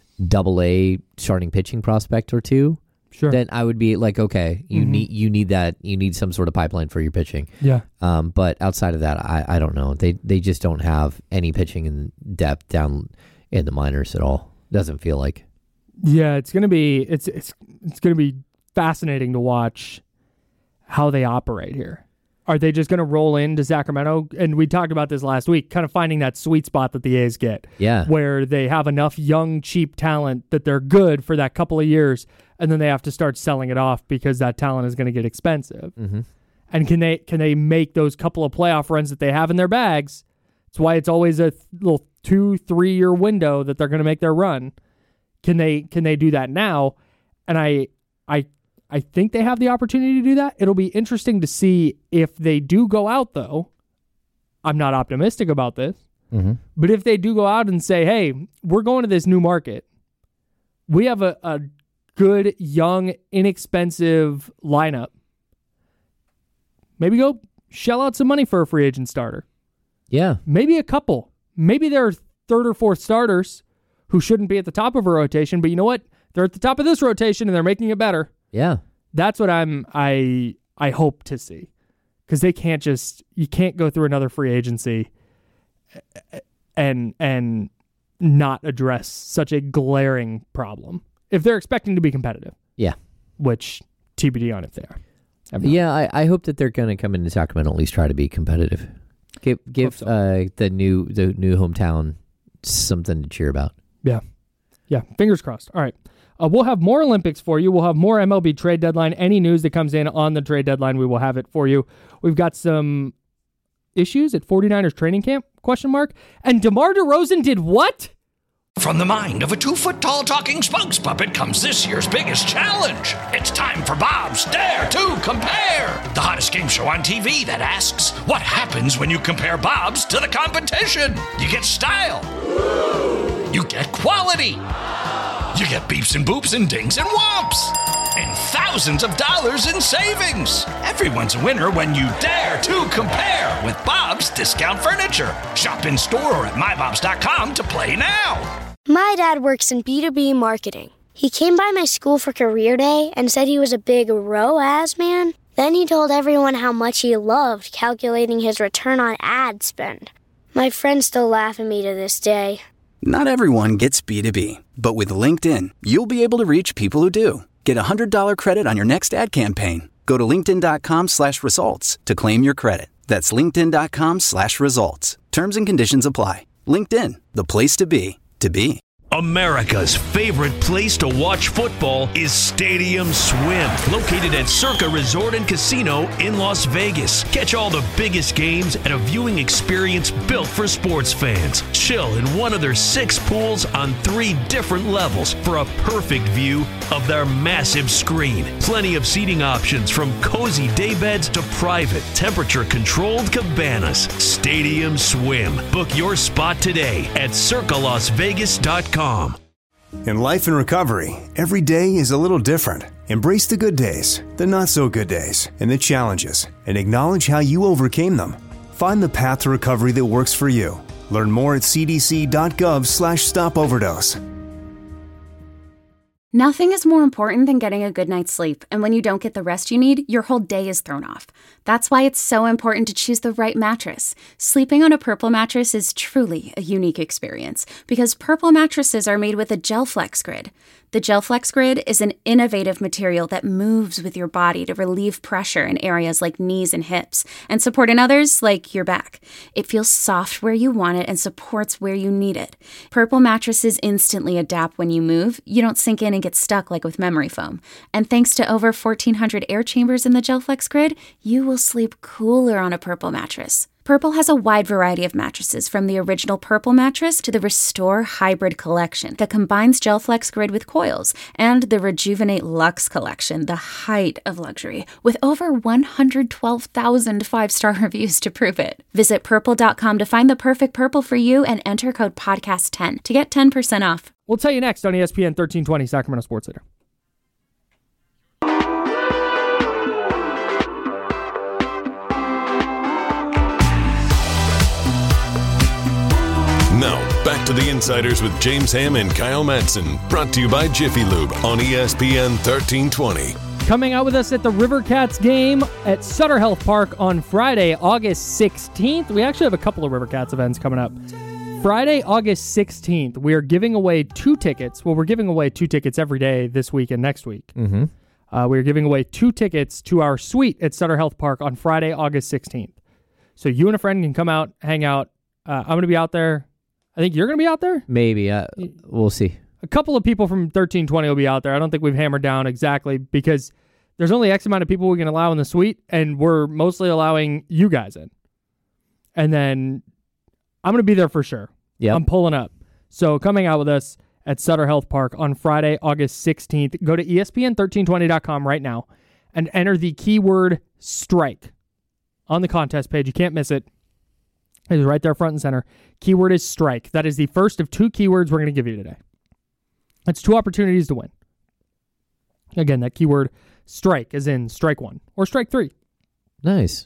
[SPEAKER 7] AA starting pitching prospect or two.
[SPEAKER 6] Sure.
[SPEAKER 7] Then I would be like, okay, you need that. You need some sort of pipeline for your pitching.
[SPEAKER 6] Yeah.
[SPEAKER 7] But outside of that, I don't know. They just don't have any pitching in depth down in the minors at all. Doesn't feel like.
[SPEAKER 6] Yeah, it's gonna be gonna be fascinating to watch how they operate here. Are they just gonna roll into Sacramento? And we talked about this last week, kind of finding that sweet spot that the A's get.
[SPEAKER 7] Yeah.
[SPEAKER 6] Where they have enough young, cheap talent that they're good for that couple of years. And then they have to start selling it off because that talent is going to get expensive.
[SPEAKER 7] Mm-hmm.
[SPEAKER 6] And can they make those couple of playoff runs that they have in their bags? That's why it's always a little 2-3 year window that they're going to make their run. Can they do that now? And I think they have the opportunity to do that. It'll be interesting to see if they do go out though. I'm not optimistic about this, but if they do go out and say, "Hey, we're going to this new market. We have a good, young, inexpensive lineup. Maybe go shell out some money for a free agent starter."
[SPEAKER 7] Yeah.
[SPEAKER 6] Maybe a couple. Maybe there are 3rd or 4th starters who shouldn't be at the top of a rotation, but you know what? They're at the top of this rotation and they're making it better.
[SPEAKER 7] Yeah.
[SPEAKER 6] That's what I hope to see. Because you can't go through another free agency and not address such a glaring problem. If they're expecting to be competitive.
[SPEAKER 7] Yeah.
[SPEAKER 6] Which, TBD on if they are.
[SPEAKER 7] Yeah, I hope that they're going to come into Sacramento, at least try to be competitive. Give the new hometown something to cheer about.
[SPEAKER 6] Yeah, fingers crossed. All right. We'll have more Olympics for you. We'll have more MLB trade deadline. Any news that comes in on the trade deadline, we will have it for you. We've got some issues at 49ers training camp, ? And DeMar DeRozan did what?
[SPEAKER 1] From the mind of a 2-foot-tall talking spokes puppet comes this year's biggest challenge. It's time for Bob's Dare to Compare, the hottest game show on TV that asks, what happens when you compare Bob's to the competition? You get style. You get quality. You get beeps and boops and dings and whomps. And thousands of dollars in savings. Everyone's a winner when you dare to compare with Bob's Discount Furniture. Shop in store or at mybobs.com to play now.
[SPEAKER 2] My dad works in B2B marketing. He came by my school for career day and said he was a big ROAS man. Then he told everyone how much he loved calculating his return on ad spend. My friends still laugh at me to this day.
[SPEAKER 3] Not everyone gets B2B, but with LinkedIn, you'll be able to reach people who do. Get a $100 credit on your next ad campaign. Go to linkedin.com/results to claim your credit. That's linkedin.com/results. Terms and conditions apply. LinkedIn, the place to be, to be.
[SPEAKER 8] America's favorite place to watch football is Stadium Swim, located at Circa Resort and Casino in Las Vegas. Catch all the biggest games at a viewing experience built for sports fans. Chill in one of their 6 pools on 3 different levels for a perfect view of their massive screen. Plenty of seating options from cozy daybeds to private, temperature-controlled cabanas. Stadium Swim. Book your spot today at circalasvegas.com.
[SPEAKER 9] In life and recovery, every day is a little different. Embrace the good days, the not so good days, and the challenges, and acknowledge how you overcame them. Find the path to recovery that works for you. Learn more at cdc.gov/stopoverdose.
[SPEAKER 10] Nothing is more important than getting a good night's sleep, and when you don't get the rest you need, your whole day is thrown off. That's why it's so important to choose the right mattress. Sleeping on a Purple mattress is truly a unique experience, because Purple mattresses are made with a GelFlex Grid. The GelFlex Grid is an innovative material that moves with your body to relieve pressure in areas like knees and hips, and support in others like your back. It feels soft where you want it and supports where you need it. Purple mattresses instantly adapt when you move. You don't sink in and get stuck like with memory foam. And thanks to over 1,400 air chambers in the GelFlex Grid, you will sleep cooler on a Purple mattress. Purple has a wide variety of mattresses, from the original Purple mattress to the Restore Hybrid collection that combines GelFlex Grid with coils, and the Rejuvenate Luxe collection, the height of luxury, with over 112,000 5-star reviews to prove it. Visit purple.com to find the perfect Purple for you and enter code podcast10 to get 10% off.
[SPEAKER 6] We'll tell you next on ESPN 1320 Sacramento Sports Center.
[SPEAKER 5] Now, back to the Insiders with James Ham and Kyle Madsen. Brought to you by Jiffy Lube on ESPN 1320.
[SPEAKER 6] Coming out with us at the River Cats game at Sutter Health Park on Friday, August 16th. We actually have a couple of River Cats events coming up. Friday, August 16th, we are giving away 2 tickets. Well, we're giving away 2 tickets every day this week and next week.
[SPEAKER 7] Mm-hmm.
[SPEAKER 6] We're giving away 2 tickets to our suite at Sutter Health Park on Friday, August 16th. So you and a friend can come out, hang out. I'm going to be out there. I think you're going to be out there?
[SPEAKER 7] Maybe. We'll see.
[SPEAKER 6] A couple of people from 1320 will be out there. I don't think we've hammered down exactly, because there's only X amount of people we can allow in the suite, and we're mostly allowing you guys in. And then I'm going to be there for sure.
[SPEAKER 7] Yep.
[SPEAKER 6] I'm pulling up. So coming out with us at Sutter Health Park on Friday, August 16th. Go to ESPN1320.com right now and enter the keyword strike on the contest page. You can't miss it. It is right there front and center. Keyword is strike. That is the first of 2 keywords we're going to give you today. That's 2 opportunities to win. Again, that keyword strike is in strike 1 or strike 3.
[SPEAKER 7] Nice.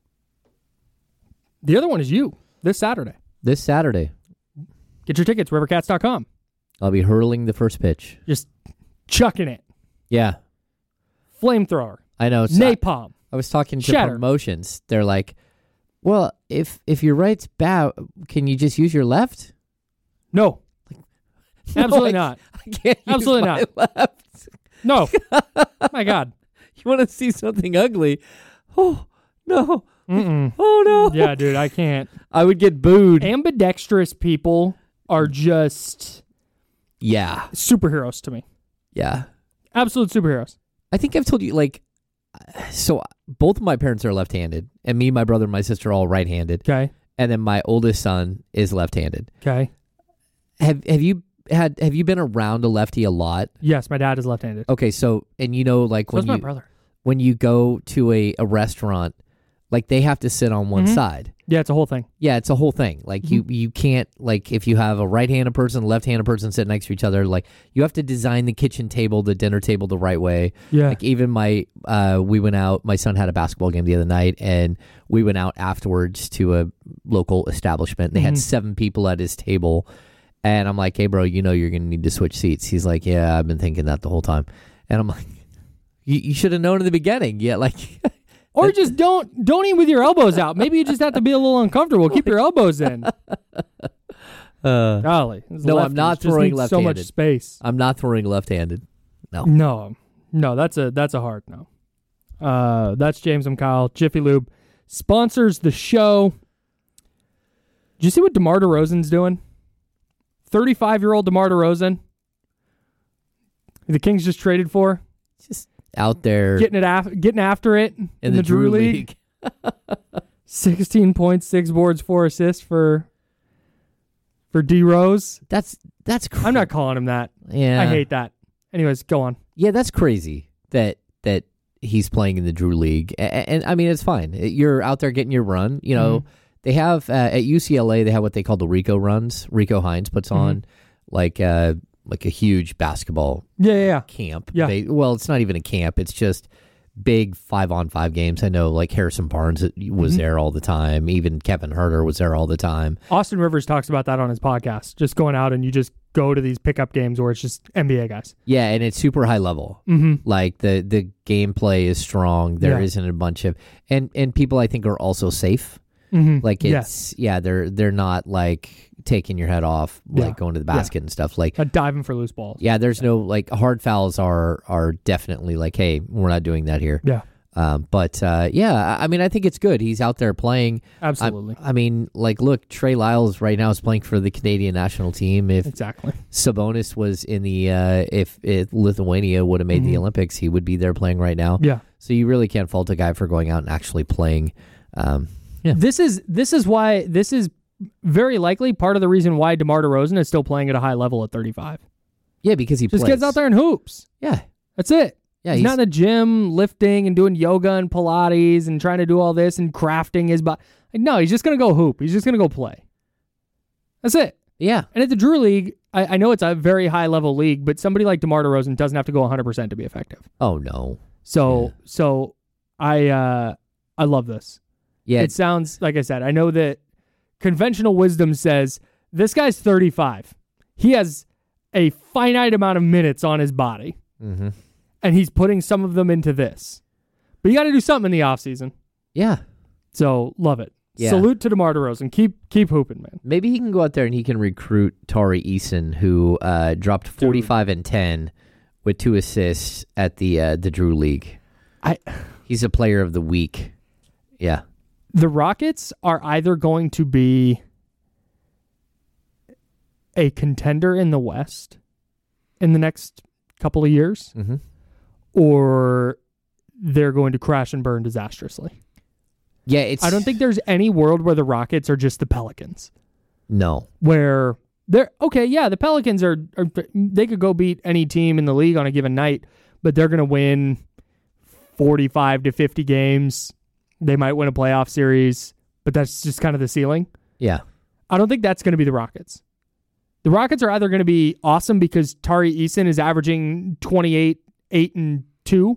[SPEAKER 6] The other one is you this Saturday.
[SPEAKER 7] This Saturday.
[SPEAKER 6] Get your tickets, rivercats.com.
[SPEAKER 7] I'll be hurling the first pitch.
[SPEAKER 6] Just chucking it.
[SPEAKER 7] Yeah.
[SPEAKER 6] Flamethrower.
[SPEAKER 7] I know.
[SPEAKER 6] Napalm.
[SPEAKER 7] I was talking to
[SPEAKER 6] Shatter.
[SPEAKER 7] promotions. They're like, well, if your right's bad, can you just use your left?
[SPEAKER 6] No. Absolutely not.
[SPEAKER 7] I can't
[SPEAKER 6] Absolutely
[SPEAKER 7] use my left.
[SPEAKER 6] No. My God.
[SPEAKER 7] You want to see something ugly? Oh, no.
[SPEAKER 6] Mm-mm.
[SPEAKER 7] Oh, no.
[SPEAKER 6] Yeah, dude, I can't.
[SPEAKER 7] I would get booed.
[SPEAKER 6] Ambidextrous people are just superheroes to me.
[SPEAKER 7] Yeah.
[SPEAKER 6] Absolute superheroes.
[SPEAKER 7] I think I've told you, so both of my parents are left-handed, and me, my brother, and my sister are all right-handed.
[SPEAKER 6] Okay.
[SPEAKER 7] And then my oldest son is left-handed.
[SPEAKER 6] Okay.
[SPEAKER 7] Have you been around a lefty a lot?
[SPEAKER 6] Yes, my dad is left-handed.
[SPEAKER 7] Okay, so, and when
[SPEAKER 6] my brother.
[SPEAKER 7] When you go to a restaurant, they have to sit on one side.
[SPEAKER 6] Yeah, it's a whole thing.
[SPEAKER 7] Yeah, it's a whole thing. You can't, if you have a right-handed person, left-handed person sitting next to each other, you have to design the kitchen table, the dinner table the right way.
[SPEAKER 6] Yeah.
[SPEAKER 7] Even we went out, my son had a basketball game the other night, and we went out afterwards to a local establishment. They had 7 people at his table, and I'm like, hey, bro, you're going to need to switch seats. He's like, yeah, I've been thinking that the whole time. And I'm like, you should have known in the beginning. Yeah,
[SPEAKER 6] Or just don't eat with your elbows out. Maybe you just have to be a little uncomfortable. Keep your elbows in. Golly.
[SPEAKER 7] No, I'm not throwing left-handed.
[SPEAKER 6] So much space.
[SPEAKER 7] I'm not throwing left-handed. No.
[SPEAKER 6] No, that's a hard no. That's James. I'm Kyle. Jiffy Lube, sponsors the show. Did you see what DeMar DeRozan's doing? 35-year-old DeMar DeRozan. The Kings just traded for.
[SPEAKER 7] Just out there.
[SPEAKER 6] Getting after it in the Drew League. 16 points, 6 boards, 4 assists for D Rose.
[SPEAKER 7] That's crazy.
[SPEAKER 6] I'm not calling him that.
[SPEAKER 7] Yeah.
[SPEAKER 6] I hate that. Anyways, go on.
[SPEAKER 7] Yeah, that's crazy that he's playing in the Drew League. And I mean, it's fine. You're out there getting your run. You know, they have at UCLA, they have what they call the Rico runs. Rico Hines puts on like a huge basketball camp.
[SPEAKER 6] Yeah.
[SPEAKER 7] Well, it's not even a camp. It's just big 5-on-5 games. I know like Harrison Barnes was there all the time. Even Kevin Huerter was there all the time.
[SPEAKER 6] Austin Rivers talks about that on his podcast. Just going out and you just go to these pickup games where it's just NBA guys.
[SPEAKER 7] Yeah, and it's super high level. Like the gameplay is strong. There isn't a bunch of and people I think are also safe. Like it's they're not like taking your head off, like going to the basket and stuff. Like
[SPEAKER 6] diving for loose balls.
[SPEAKER 7] Yeah, there's no like hard fouls are definitely like, hey, we're not doing that here.
[SPEAKER 6] Yeah.
[SPEAKER 7] But I mean, I think it's good. He's out there playing.
[SPEAKER 6] Absolutely.
[SPEAKER 7] I mean, like, look, Trey Lyles right now is playing for the Canadian national team. If Sabonis was in the if Lithuania would have made the Olympics, he would be there playing right now.
[SPEAKER 6] Yeah.
[SPEAKER 7] So you really can't fault a guy for going out and actually playing.
[SPEAKER 6] This is very likely part of the reason why DeMar DeRozan is still playing at a high level at 35.
[SPEAKER 7] Yeah, because he
[SPEAKER 6] just
[SPEAKER 7] plays.
[SPEAKER 6] gets out there and hoops.
[SPEAKER 7] Yeah.
[SPEAKER 6] That's it.
[SPEAKER 7] Yeah,
[SPEAKER 6] he's not in the gym lifting and doing yoga and Pilates and trying to do all this and crafting his body. No, he's just going to go hoop. He's just going to go play. That's it.
[SPEAKER 7] Yeah.
[SPEAKER 6] And at the Drew League, I know it's a very high-level league, but somebody like DeMar DeRozan doesn't have to go 100% to be effective.
[SPEAKER 7] Oh, no.
[SPEAKER 6] So I love this.
[SPEAKER 7] Yeah.
[SPEAKER 6] It sounds, like I said, I know that conventional wisdom says this guy's 35. He has a finite amount of minutes on his body. And he's putting some of them into this. But you got to do something in the offseason.
[SPEAKER 7] Yeah.
[SPEAKER 6] So, love it.
[SPEAKER 7] Yeah.
[SPEAKER 6] Salute to DeMar DeRozan. Keep hooping, man.
[SPEAKER 7] Maybe he can go out there and he can recruit Tari Eason, who dropped 45 and 10 with 2 assists at the Drew League. He's a player of the week. Yeah.
[SPEAKER 6] The Rockets are either going to be a contender in the West in the next couple of years, or they're going to crash and burn disastrously.
[SPEAKER 7] Yeah,
[SPEAKER 6] I don't think there's any world where the Rockets are just the Pelicans.
[SPEAKER 7] No.
[SPEAKER 6] Where they're okay, yeah, the Pelicans are they could go beat any team in the league on a given night, but they're going to win 45 to 50 games. They might win a playoff series, but that's just kind of the ceiling.
[SPEAKER 7] Yeah.
[SPEAKER 6] I don't think that's going to be the Rockets. The Rockets are either going to be awesome because Tari Eason is averaging 28, 8, and 2,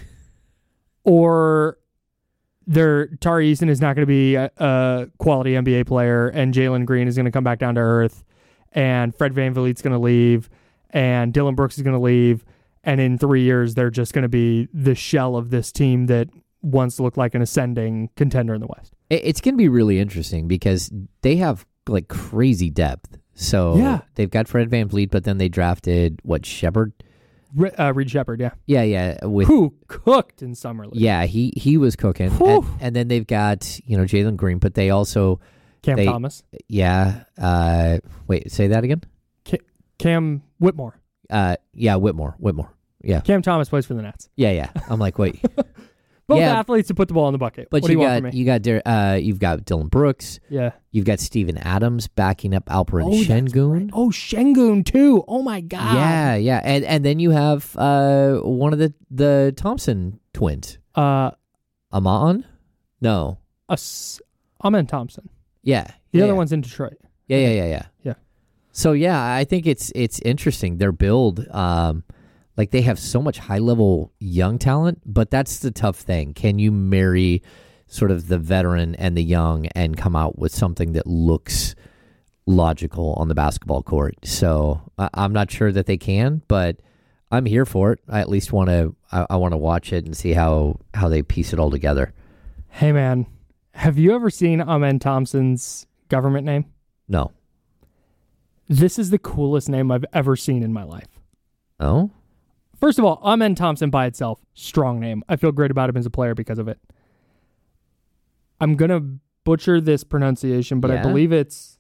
[SPEAKER 6] or Tari Eason is not going to be a quality NBA player, and Jalen Green is going to come back down to earth, and Fred VanVleet's going to leave, and Dylan Brooks is going to leave, and in 3 years they're just going to be the shell of this team that once looked like an ascending contender in the West.
[SPEAKER 7] It's going to be really interesting because they have like crazy depth. So they've got Fred VanVleet, but then they drafted Shepherd?
[SPEAKER 6] Reed Shepherd, yeah.
[SPEAKER 7] Yeah.
[SPEAKER 6] Who cooked in Summer League.
[SPEAKER 7] Yeah, he was cooking. And then they've got, Jalen Green, but they also...
[SPEAKER 6] Cam Thomas.
[SPEAKER 7] Yeah. Wait, say that again?
[SPEAKER 6] Cam Whitmore.
[SPEAKER 7] Yeah, Whitmore. Yeah.
[SPEAKER 6] Cam Thomas plays for the Nets.
[SPEAKER 7] Yeah. I'm like, wait.
[SPEAKER 6] Both athletes to put the ball in the bucket.
[SPEAKER 7] But
[SPEAKER 6] what do you want from me?
[SPEAKER 7] you've got Dylan Brooks.
[SPEAKER 6] Yeah.
[SPEAKER 7] You've got Steven Adams backing up Alperen Şengün.
[SPEAKER 6] Right. Oh, Şengün too. Oh my God.
[SPEAKER 7] Yeah. And then you have one of the Thompson twins. Aman? No.
[SPEAKER 6] Amen Thompson.
[SPEAKER 7] Yeah.
[SPEAKER 6] The other one's in Detroit.
[SPEAKER 7] Yeah. So I think it's interesting. Their build, like they have so much high level young talent, but that's the tough thing. Can you marry sort of the veteran and the young and come out with something that looks logical on the basketball court? So I'm not sure that they can, but I'm here for it. I at least want to watch it and see how they piece it all together.
[SPEAKER 6] Hey man, have you ever seen Amen Thompson's government name?
[SPEAKER 7] No.
[SPEAKER 6] This is the coolest name I've ever seen in my life.
[SPEAKER 7] Oh?
[SPEAKER 6] First of all, Amen Thompson by itself, strong name. I feel great about him as a player because of it. I'm going to butcher this pronunciation, but I believe it's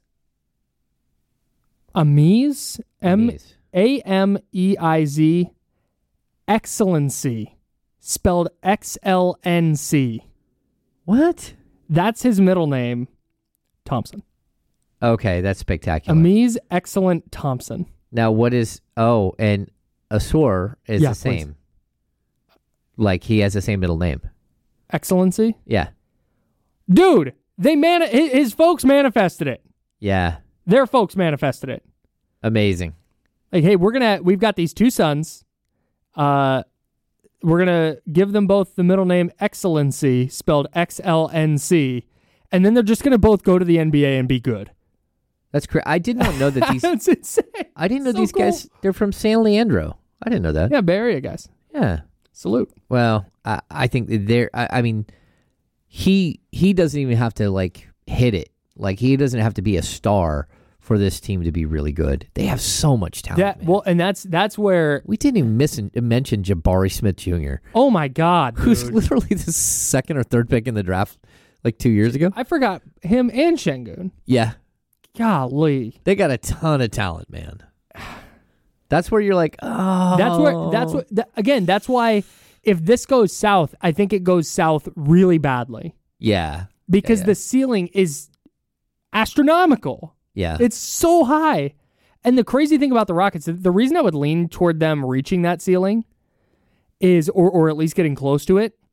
[SPEAKER 6] Ameiz, Ameiz, Excellency, spelled XLNC.
[SPEAKER 7] What?
[SPEAKER 6] That's his middle name, Thompson.
[SPEAKER 7] Okay, that's spectacular.
[SPEAKER 6] Ameiz Excellent Thompson.
[SPEAKER 7] Now, what is... Oh, and Asur is the same.
[SPEAKER 6] Please.
[SPEAKER 7] Like, he has the same middle name.
[SPEAKER 6] Excellency?
[SPEAKER 7] Yeah.
[SPEAKER 6] Dude, his folks manifested it.
[SPEAKER 7] Yeah.
[SPEAKER 6] Their folks manifested it.
[SPEAKER 7] Amazing.
[SPEAKER 6] Like, hey, we've got these two sons. We're going to give them both the middle name Excellency, spelled XLNC, and then they're just going to both go to the NBA and be good.
[SPEAKER 7] That's crazy. I did not know that these...
[SPEAKER 6] That's insane.
[SPEAKER 7] I didn't know these guys, they're from San Leandro. I didn't know that.
[SPEAKER 6] Yeah, Bay Area guys.
[SPEAKER 7] Yeah.
[SPEAKER 6] Salute.
[SPEAKER 7] Well, I think they're... I mean, he doesn't even have to, like, hit it. Like, he doesn't have to be a star for this team to be really good. They have so much talent.
[SPEAKER 6] Well, and that's where...
[SPEAKER 7] We didn't even mention Jabari Smith Jr.
[SPEAKER 6] Oh, my God, dude.
[SPEAKER 7] Who's literally the second or third pick in the draft like 2 years ago.
[SPEAKER 6] I forgot him and Şengün.
[SPEAKER 7] Yeah.
[SPEAKER 6] Golly.
[SPEAKER 7] They got a ton of talent, man. That's where you're like, oh.
[SPEAKER 6] That's why if this goes south, I think it goes south really badly.
[SPEAKER 7] Yeah.
[SPEAKER 6] Because the ceiling is astronomical.
[SPEAKER 7] Yeah.
[SPEAKER 6] It's so high. And the crazy thing about the Rockets, the reason I would lean toward them reaching that ceiling is, or at least getting close to it,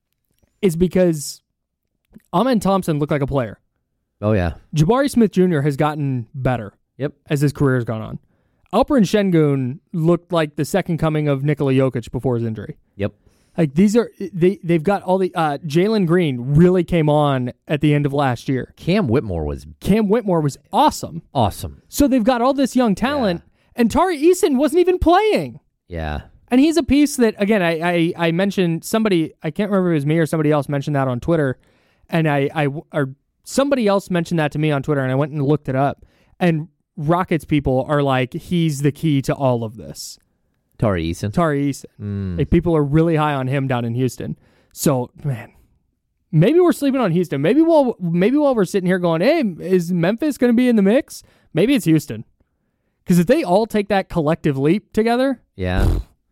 [SPEAKER 6] is because Amen Thompson looked like a player.
[SPEAKER 7] Oh, yeah.
[SPEAKER 6] Jabari Smith Jr. has gotten better as his career has gone on. Alperen Şengün looked like the second coming of Nikola Jokic before his injury.
[SPEAKER 7] Yep.
[SPEAKER 6] Like they've got all the Jalen Green really came on at the end of last year.
[SPEAKER 7] Cam Whitmore was
[SPEAKER 6] awesome.
[SPEAKER 7] Awesome.
[SPEAKER 6] So they've got all this young talent, and Tari Eason wasn't even playing.
[SPEAKER 7] Yeah.
[SPEAKER 6] And he's a piece that, again, I mentioned somebody, I can't remember if it was me or somebody else mentioned that on Twitter, and or somebody else mentioned that to me on Twitter, and I went and looked it up. And Rockets people are like, he's the key to all of this.
[SPEAKER 7] Tari Eason.
[SPEAKER 6] Like, people are really high on him down in Houston. So, man, maybe we're sleeping on Houston. Maybe while we're sitting here going, hey, is Memphis going to be in the mix? Maybe it's Houston. Because if they all take that collective leap together.
[SPEAKER 7] Yeah.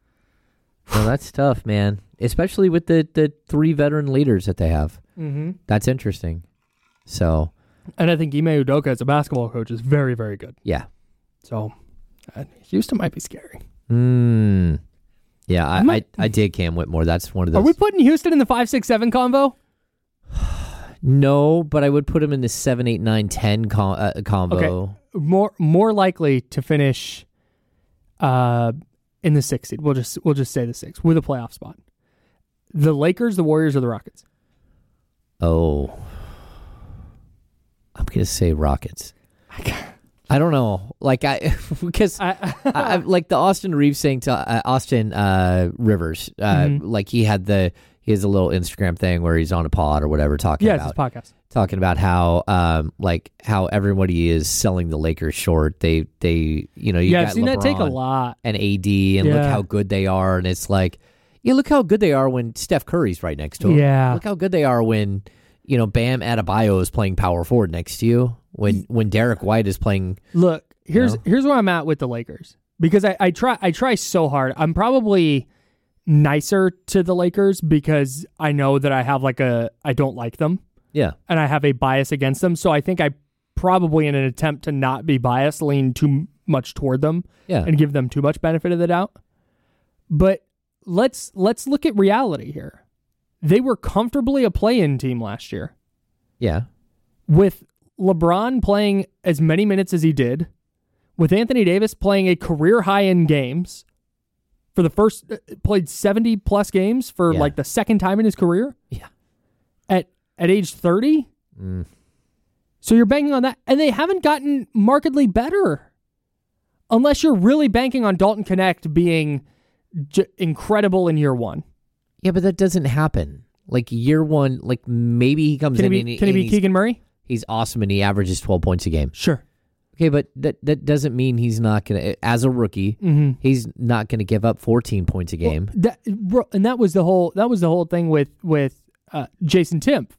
[SPEAKER 7] Well, that's tough, man. Especially with the three veteran leaders that they have.
[SPEAKER 6] Mm-hmm.
[SPEAKER 7] That's interesting. So.
[SPEAKER 6] And I think Ime Udoka as a basketball coach is very, very good.
[SPEAKER 7] Yeah.
[SPEAKER 6] So, Houston might be scary.
[SPEAKER 7] Yeah, I dig Cam Whitmore. That's one of those.
[SPEAKER 6] Are we putting Houston in the 5-6-7 combo?
[SPEAKER 7] No, but I would put him in the 7, 8, 9, 10 combo.
[SPEAKER 6] Okay. More likely to finish in the 6th seed. We'll just say the 6th with a playoff spot. The Lakers, the Warriors, or the Rockets?
[SPEAKER 7] Oh. I'm going to say Rockets. I don't know, because I like the Austin Reeves saying to Austin Rivers, like he has a little Instagram thing where he's on a pod or whatever talking about
[SPEAKER 6] it's a podcast.
[SPEAKER 7] Talking about how how everybody is selling the Lakers short. They you got
[SPEAKER 6] I've seen
[SPEAKER 7] LeBron
[SPEAKER 6] that take a lot
[SPEAKER 7] and AD and look how good they are, and it's like, look how good they are when Steph Curry's right next to him.
[SPEAKER 6] Yeah,
[SPEAKER 7] look how good they are when Bam Adebayo is playing power forward next to you. When Derek White is playing.
[SPEAKER 6] Look, here's where I'm at with the Lakers, because I try so hard. I'm probably nicer to the Lakers because I know that I have I don't like them.
[SPEAKER 7] Yeah. And
[SPEAKER 6] I have a bias against them. So I think I probably, in an attempt to not be biased, lean too much toward them and give them too much benefit of the doubt. But let's look at reality here. They were comfortably a play-in team last year.
[SPEAKER 7] Yeah.
[SPEAKER 6] With LeBron playing as many minutes as he did, with Anthony Davis playing a career high in games for the first, played 70 plus games for the second time in his career.
[SPEAKER 7] Yeah.
[SPEAKER 6] At age 30. So you're banking on that, and they haven't gotten markedly better unless you're really banking on Dalton Knecht being incredible in year one.
[SPEAKER 7] Yeah, but that doesn't happen. Like year one, like maybe he comes
[SPEAKER 6] in.
[SPEAKER 7] Can
[SPEAKER 6] he be Keegan Murray?
[SPEAKER 7] He's awesome, and he averages 12 points a game.
[SPEAKER 6] Sure.
[SPEAKER 7] Okay, but that doesn't mean he's not going to, as a rookie, he's not going to give up 14 points a game.
[SPEAKER 6] That was the whole thing with Jason Timpf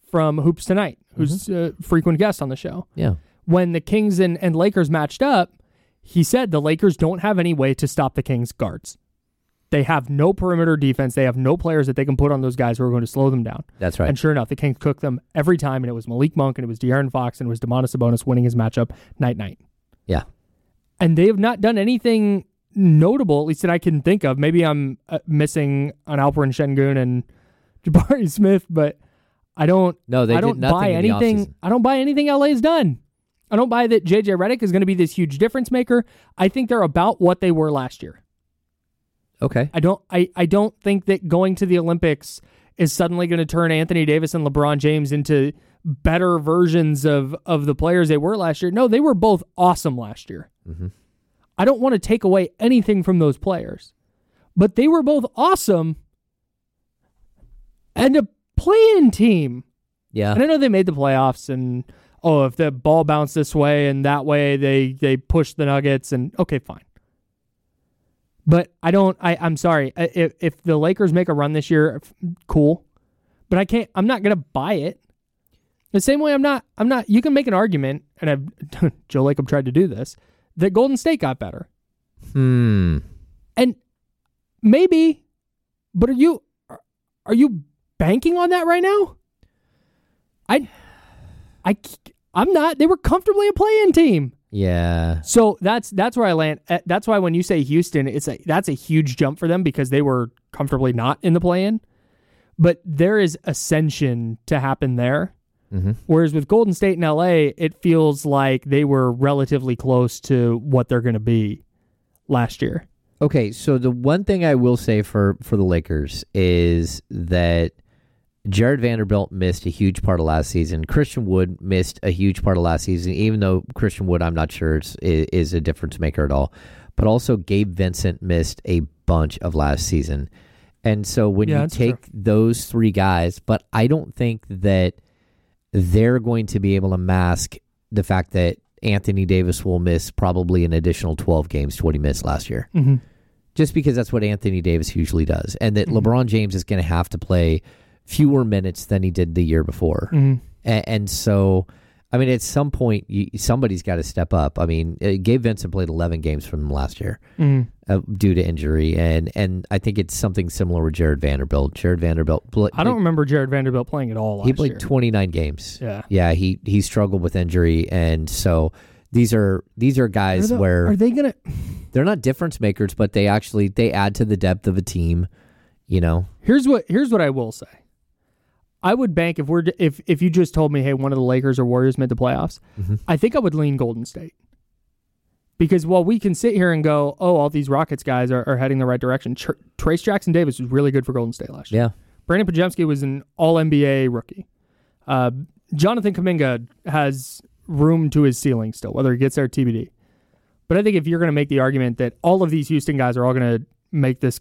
[SPEAKER 6] from Hoops Tonight, who's a frequent guest on the show.
[SPEAKER 7] Yeah.
[SPEAKER 6] When the Kings and Lakers matched up, he said the Lakers don't have any way to stop the Kings' guards. They have no perimeter defense. They have no players that they can put on those guys who are going to slow them down.
[SPEAKER 7] That's right.
[SPEAKER 6] And sure enough, the Kings cooked them every time, and it was Malik Monk, and it was De'Aaron Fox, and it was Domantas Sabonis winning his matchup night.
[SPEAKER 7] Yeah.
[SPEAKER 6] And they have not done anything notable, at least that I can think of. Maybe I'm missing on Alperen Şengün and Jabari Smith, but I don't.
[SPEAKER 7] No, they did nothing
[SPEAKER 6] buy
[SPEAKER 7] in the
[SPEAKER 6] anything.
[SPEAKER 7] offseason.
[SPEAKER 6] I don't buy anything LA's done. I don't buy that JJ Redick is going to be this huge difference maker. I think they're about what they were last year.
[SPEAKER 7] Okay.
[SPEAKER 6] I don't think that going to the Olympics is suddenly going to turn Anthony Davis and LeBron James into better versions of the players they were last year. No, they were both awesome last year.
[SPEAKER 7] Mm-hmm.
[SPEAKER 6] I don't want to take away anything from those players, but they were both awesome and a play-in team.
[SPEAKER 7] Yeah.
[SPEAKER 6] And I know they made the playoffs, and if the ball bounced this way and that way, they pushed the Nuggets, and okay, fine. But I'm sorry. If the Lakers make a run this year, cool. But I'm not going to buy it. The same way I'm not, you can make an argument, and Joe Lacob tried to do this, that Golden State got better. And maybe, but are you banking on that right now? I'm not. They were comfortably a play-in team.
[SPEAKER 7] Yeah.
[SPEAKER 6] So that's where I land. That's why when you say Houston, that's a huge jump for them because they were comfortably not in the play-in. But there is ascension to happen there.
[SPEAKER 7] Mm-hmm.
[SPEAKER 6] Whereas with Golden State and LA, it feels like they were relatively close to what they're going to be last year.
[SPEAKER 7] Okay, so the one thing I will say for the Lakers is that Jared Vanderbilt missed a huge part of last season. Christian Wood missed a huge part of last season, even though Christian Wood, I'm not sure, is a difference maker at all. But also Gabe Vincent missed a bunch of last season. And so when you take those three guys, but I don't think that they're going to be able to mask the fact that Anthony Davis will miss probably an additional 12 games to what he missed last year.
[SPEAKER 6] Mm-hmm.
[SPEAKER 7] Just because that's what Anthony Davis usually does. And that LeBron James is going to have to play fewer minutes than he did the year before.
[SPEAKER 6] Mm-hmm.
[SPEAKER 7] And so, I mean, at some point, somebody's got to step up. I mean, Gabe Vincent played 11 games from him last year due to injury. And I think it's something similar with Jared Vanderbilt.
[SPEAKER 6] I don't remember Jared Vanderbilt playing at all last year.
[SPEAKER 7] He played 29 games.
[SPEAKER 6] Yeah.
[SPEAKER 7] Yeah, he struggled with injury. And so these are guys where...
[SPEAKER 6] Are they going to...
[SPEAKER 7] They're not difference makers, but they add to the depth of a team, you know?
[SPEAKER 6] Here's what I will say. I would bank if you just told me, hey, one of the Lakers or Warriors made the playoffs, I think I would lean Golden State. Because while we can sit here and go, all these Rockets guys are heading the right direction, Trace Jackson Davis was really good for Golden State last year.
[SPEAKER 7] Yeah.
[SPEAKER 6] Brandon Podziemski was an All-NBA rookie. Jonathan Kuminga has room to his ceiling still, whether he gets there TBD. But I think if you're going to make the argument that all of these Houston guys are all going to make this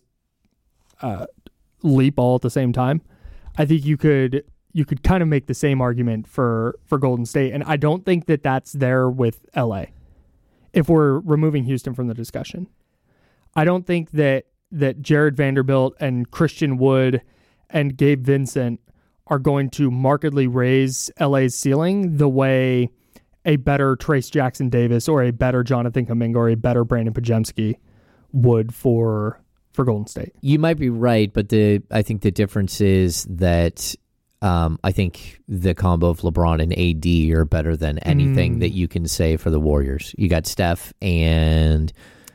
[SPEAKER 6] leap all at the same time, I think you could kind of make the same argument for Golden State, and I don't think that that's there with LA. If we're removing Houston from the discussion, I don't think that Jared Vanderbilt and Christian Wood and Gabe Vincent are going to markedly raise LA's ceiling the way a better Trace Jackson Davis or a better Jonathan Kuminga or a better Brandon Podziemski would for Golden State.
[SPEAKER 7] You might be right, but I think the difference is that I think the combo of LeBron and AD are better than anything that you can say for the Warriors. You got Steph and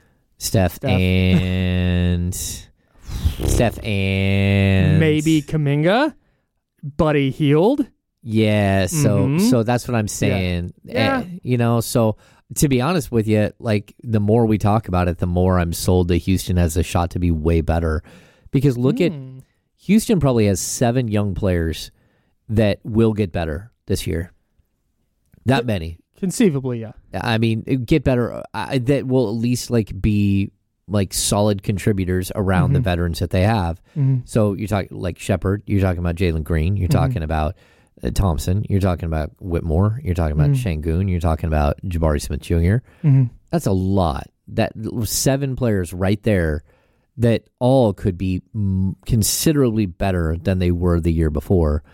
[SPEAKER 6] maybe Kuminga, Buddy Hield.
[SPEAKER 7] Yeah, so that's what I'm saying.
[SPEAKER 6] Yeah.
[SPEAKER 7] So to be honest with you, like the more we talk about it, the more I'm sold that Houston has a shot to be way better. Because look at Houston probably has 7 young players that will get better this year. That many.
[SPEAKER 6] Conceivably, yeah.
[SPEAKER 7] I mean, get better. That will at least be solid contributors around the veterans that they have. So you're talking like Shepherd, you're talking about Jalen Green, you're talking about Thompson, you're talking about Whitmore, you're talking about Şengün, you're talking about Jabari Smith Jr. That's a lot. That 7 players right there that all could be considerably better than they were the year before.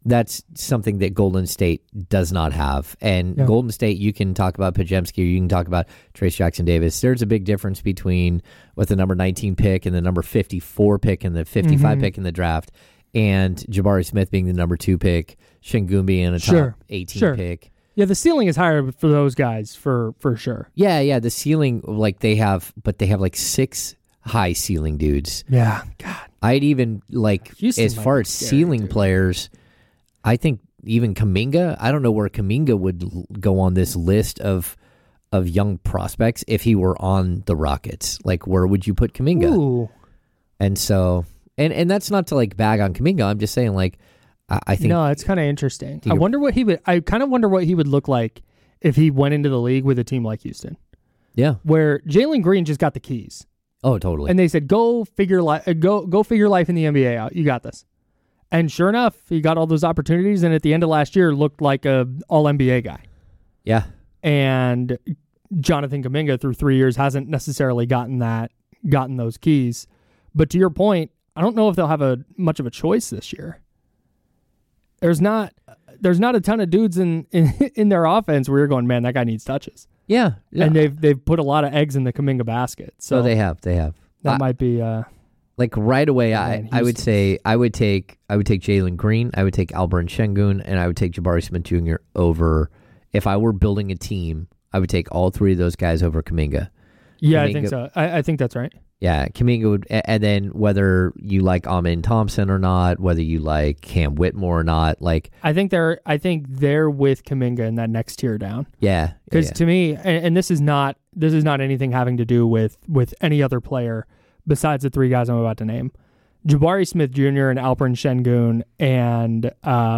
[SPEAKER 7] That's something that Golden State does not have. And Golden State, you can talk about Podziemski, or you can talk about Trace Jackson-Davis. There's a big difference between with the number 19 pick and the number 54 pick and the 55 pick in the draft, and Jabari Smith being the number 2 pick, Şengün being a top 18 pick.
[SPEAKER 6] Yeah, the ceiling is higher for those guys for sure.
[SPEAKER 7] Yeah, the ceiling, like they have like 6 high ceiling dudes.
[SPEAKER 6] Yeah, God.
[SPEAKER 7] I'd even like,
[SPEAKER 6] Houston
[SPEAKER 7] as far as ceiling players, I think even Kuminga, I don't know where Kuminga would go on this list of young prospects if he were on the Rockets. Like, where would you put Kuminga?
[SPEAKER 6] Ooh.
[SPEAKER 7] And so, and that's not to like bag on Kuminga. I'm just saying, like, I think.
[SPEAKER 6] No, it's kind of interesting. I kind of wonder what he would look like if he went into the league with a team like Houston.
[SPEAKER 7] Yeah.
[SPEAKER 6] Where Jalen Green just got the keys.
[SPEAKER 7] Oh, totally.
[SPEAKER 6] And they said, go figure life in the NBA out. You got this. And sure enough, he got all those opportunities, and at the end of last year, looked like a All-NBA guy.
[SPEAKER 7] Yeah.
[SPEAKER 6] And Jonathan Kuminga, through 3 years, hasn't necessarily gotten those keys. But to your point, I don't know if they'll have much of a choice this year. There's not a ton of dudes in their offense where you're going, man, that guy needs touches.
[SPEAKER 7] Yeah.
[SPEAKER 6] And they've put a lot of eggs in the Kuminga basket. So
[SPEAKER 7] they have.
[SPEAKER 6] That might be.
[SPEAKER 7] Like right away, I would say I would take Jalen Green, I would take Alperen Şengün, and I would take Jabari Smith Jr. over. If I were building a team, I would take all 3 of those guys over Kuminga.
[SPEAKER 6] Yeah, I think so. I think that's right.
[SPEAKER 7] Yeah, Kuminga would, and then whether you like Amen Thompson or not, whether you like Cam Whitmore or not, like
[SPEAKER 6] I think they're with Kuminga in that next tier down.
[SPEAKER 7] Yeah,
[SPEAKER 6] because to me, and this is not anything having to do with any other player besides the 3 guys I'm about to name. Jabari Smith Jr. and Alperen Şengün and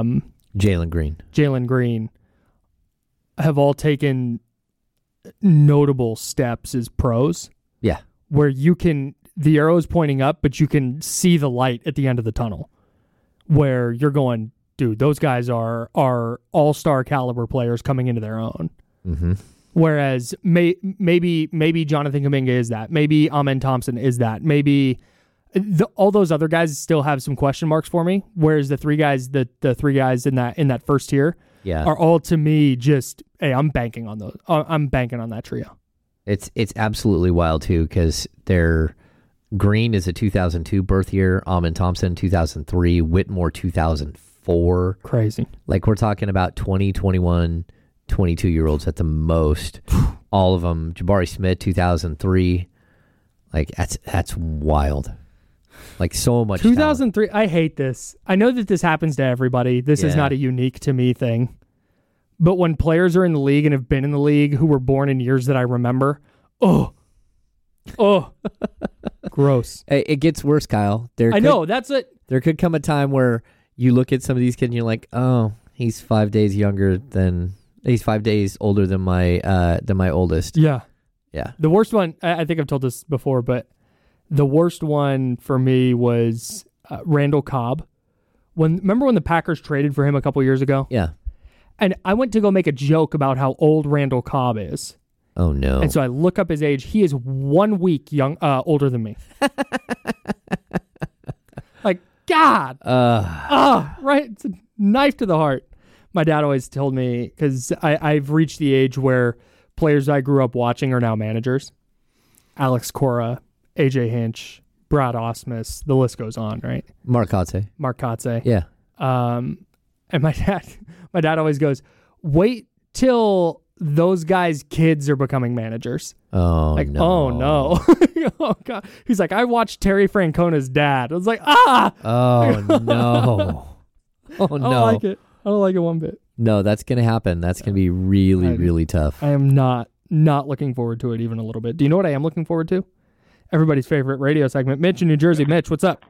[SPEAKER 6] Jalen Green have all taken notable steps as pros.
[SPEAKER 7] Yeah.
[SPEAKER 6] Where the arrow is pointing up, but you can see the light at the end of the tunnel. Where you're going, dude, those guys are all-star caliber players coming into their own.
[SPEAKER 7] Mm-hmm.
[SPEAKER 6] Whereas maybe Jonathan Kuminga is that. Maybe Amen Thompson is that. Maybe all those other guys still have some question marks for me. Whereas the 3 guys in that first tier are all, to me, just, hey, I'm banking on those. I'm banking on that trio.
[SPEAKER 7] It's absolutely wild too, because Green is a 2002 birth year, Amen Thompson 2003, Whitmore 2004.
[SPEAKER 6] Crazy.
[SPEAKER 7] Like, we're talking about 20, 21, 22-year-olds at the most. All of them. Jabari Smith 2003. Like, that's wild. Like, so much
[SPEAKER 6] 2003. Talent. I hate this. I know that this happens to everybody. This is not a unique to me thing. But when players are in the league and have been in the league who were born in years that I remember, gross.
[SPEAKER 7] It gets worse, Kyle.
[SPEAKER 6] That's it.
[SPEAKER 7] There could come a time where you look at some of these kids and you're like, oh, he's 5 days older than my oldest.
[SPEAKER 6] Yeah.
[SPEAKER 7] Yeah.
[SPEAKER 6] The worst one, I think I've told this before, but the worst one for me was Randall Cobb. Remember when the Packers traded for him a couple years ago?
[SPEAKER 7] Yeah.
[SPEAKER 6] And I went to go make a joke about how old Randall Cobb is.
[SPEAKER 7] Oh, no.
[SPEAKER 6] And so I look up his age. He is 1 week older than me. Like, God. Right? It's a knife to the heart. My dad always told me, because I've reached the age where players I grew up watching are now managers. Alex Cora, AJ Hinch, Brad Osmus, the list goes on, right?
[SPEAKER 7] Mark Kotze.
[SPEAKER 6] Yeah. And my dad always goes, wait till those guys' kids are becoming managers.
[SPEAKER 7] Oh,
[SPEAKER 6] like,
[SPEAKER 7] no.
[SPEAKER 6] Oh, no. Oh, God. He's like, I watched Terry Francona's dad. I was like,
[SPEAKER 7] Oh, no. Oh, no.
[SPEAKER 6] I don't like it one bit.
[SPEAKER 7] No, that's going to happen. That's going to be really, really tough.
[SPEAKER 6] I am not looking forward to it even a little bit. Do you know what I am looking forward to? Everybody's favorite radio segment. Mitch in New Jersey. Mitch, what's up?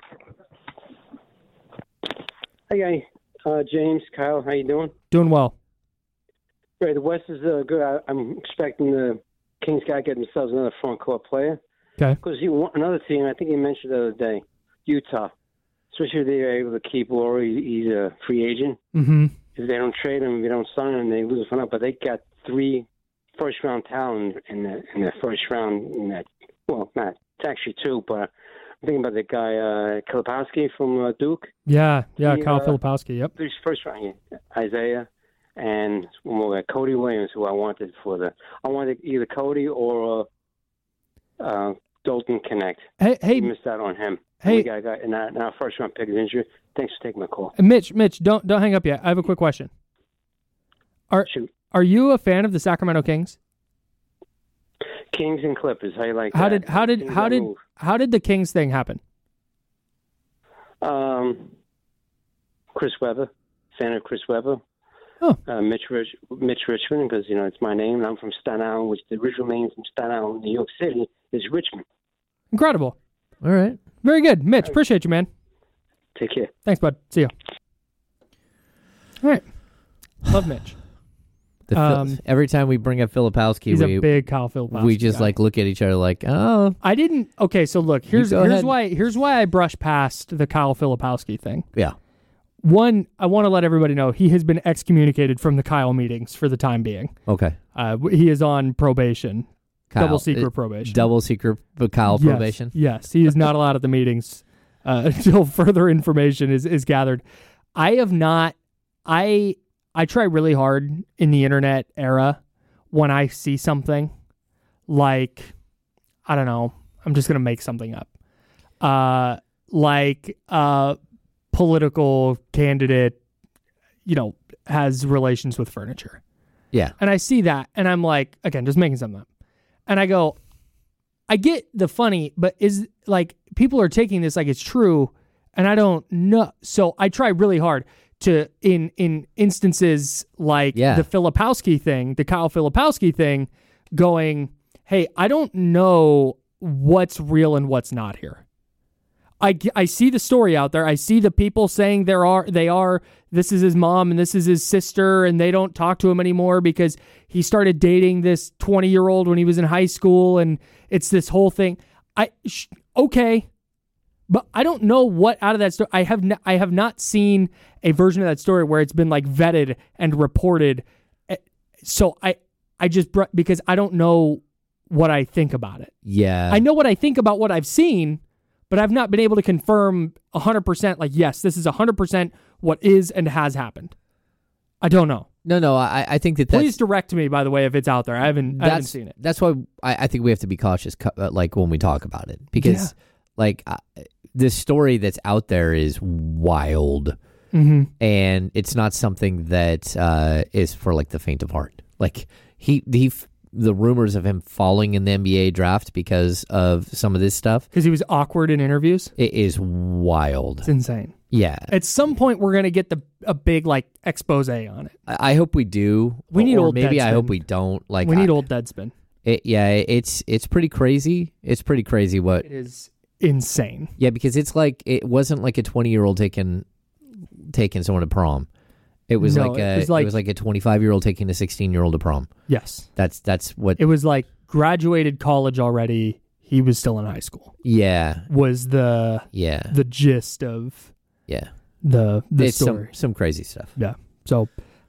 [SPEAKER 11] Hey, James, Kyle, how you doing?
[SPEAKER 6] Doing well.
[SPEAKER 11] Right, the West is good. I'm expecting the Kings got to get themselves another front court player.
[SPEAKER 6] Okay.
[SPEAKER 11] Because another team, I think you mentioned the other day, Utah. Especially if they're able to keep Laurie, he's a free agent.
[SPEAKER 6] Mm-hmm.
[SPEAKER 11] If they don't trade him, if they don't sign him, they lose a but they got 3 first-round talent in the first round. Well, not it's actually 2, but thinking about the guy, Filipowski from Duke.
[SPEAKER 6] Yeah, Kyle Filipowski, yep.
[SPEAKER 11] First round, Isaiah, and one more guy, Cody Williams, who I wanted either Cody or Dalton Connect.
[SPEAKER 6] Hey,
[SPEAKER 11] we missed out on him.
[SPEAKER 6] Hey,
[SPEAKER 11] we got in our first round pick is injured. Thanks for taking my call.
[SPEAKER 6] Mitch, don't hang up yet. I have a quick question.
[SPEAKER 11] Shoot.
[SPEAKER 6] Are you a fan of the Sacramento Kings?
[SPEAKER 11] Kings and Clippers. How you like
[SPEAKER 6] how
[SPEAKER 11] that?
[SPEAKER 6] How did the Kings thing happen?
[SPEAKER 11] Chris Webber, fan of Chris Webber.
[SPEAKER 6] Oh.
[SPEAKER 11] Mitch Richmond, because it's my name, and I'm from Staten Island, which the original name from Staten Island, New York City, is Richmond.
[SPEAKER 6] Incredible.
[SPEAKER 7] All right.
[SPEAKER 6] Very good. Mitch, appreciate you, man.
[SPEAKER 11] Take care.
[SPEAKER 6] Thanks, bud. See ya. All right. Love Mitch.
[SPEAKER 7] Every time we bring up Filipowski,
[SPEAKER 6] he's a big Kyle Filipowski.
[SPEAKER 7] We just
[SPEAKER 6] guy.
[SPEAKER 7] look at each other like, oh.
[SPEAKER 6] I didn't. Okay, so look, here's why I brushed past the Kyle Filipowski thing.
[SPEAKER 7] Yeah.
[SPEAKER 6] One, I want to let everybody know he has been excommunicated from the Kyle meetings for the time being.
[SPEAKER 7] Okay.
[SPEAKER 6] He is on probation.
[SPEAKER 7] Kyle,
[SPEAKER 6] double secret probation.
[SPEAKER 7] Double secret Kyle probation?
[SPEAKER 6] Yes. He is not allowed at the meetings until further information is gathered. I try really hard in the internet era when I see something like, I don't know, I'm just going to make something up. Like a political candidate, has relations with furniture.
[SPEAKER 7] Yeah.
[SPEAKER 6] And I see that and I'm like, again, just making something up. And I go, I get the funny, but is like people are taking this like it's true and I don't know. So I try really hard to in instances like the Filipowski thing, the Kyle Filipowski thing, going, hey, I don't know what's real and what's not here. I see the story out there. I see the people saying this is his mom and this is his sister and they don't talk to him anymore because he started dating this 20-year-old when he was in high school and it's this whole thing. Okay. But I don't know what out of that story. I have not seen a version of that story where it's been like vetted and reported. So I just because I don't know what I think about it.
[SPEAKER 7] Yeah.
[SPEAKER 6] I know what I think about what I've seen, but I've not been able to confirm 100% like, yes, this is 100% what is and has happened. I don't know.
[SPEAKER 7] No, I think that's...
[SPEAKER 6] Please direct me, by the way, if it's out there. I haven't seen it.
[SPEAKER 7] That's why I think we have to be cautious like when we talk about it. Because this story that's out there is wild.
[SPEAKER 6] Mm-hmm.
[SPEAKER 7] And it's not something that is for like the faint of heart. Like the rumors of him falling in the NBA draft because of some of this stuff.
[SPEAKER 6] Because he was awkward in interviews?
[SPEAKER 7] It is wild.
[SPEAKER 6] It's insane.
[SPEAKER 7] Yeah.
[SPEAKER 6] At some point, we're going to get a big like expose on it.
[SPEAKER 7] I hope we do.
[SPEAKER 6] We need old
[SPEAKER 7] maybe
[SPEAKER 6] Deadspin.
[SPEAKER 7] I hope we don't. Like
[SPEAKER 6] we need old Deadspin.
[SPEAKER 7] It's pretty crazy. It's pretty crazy what...
[SPEAKER 6] It is insane.
[SPEAKER 7] Yeah, because it's like, it wasn't like a 20-year-old taking someone to prom. It was like a 25-year-old taking a 16-year-old to prom.
[SPEAKER 6] Yes.
[SPEAKER 7] That's what...
[SPEAKER 6] It was like graduated college already. He was still in high school.
[SPEAKER 7] Yeah.
[SPEAKER 6] Was the gist of the story.
[SPEAKER 7] Some crazy stuff.
[SPEAKER 6] Yeah. So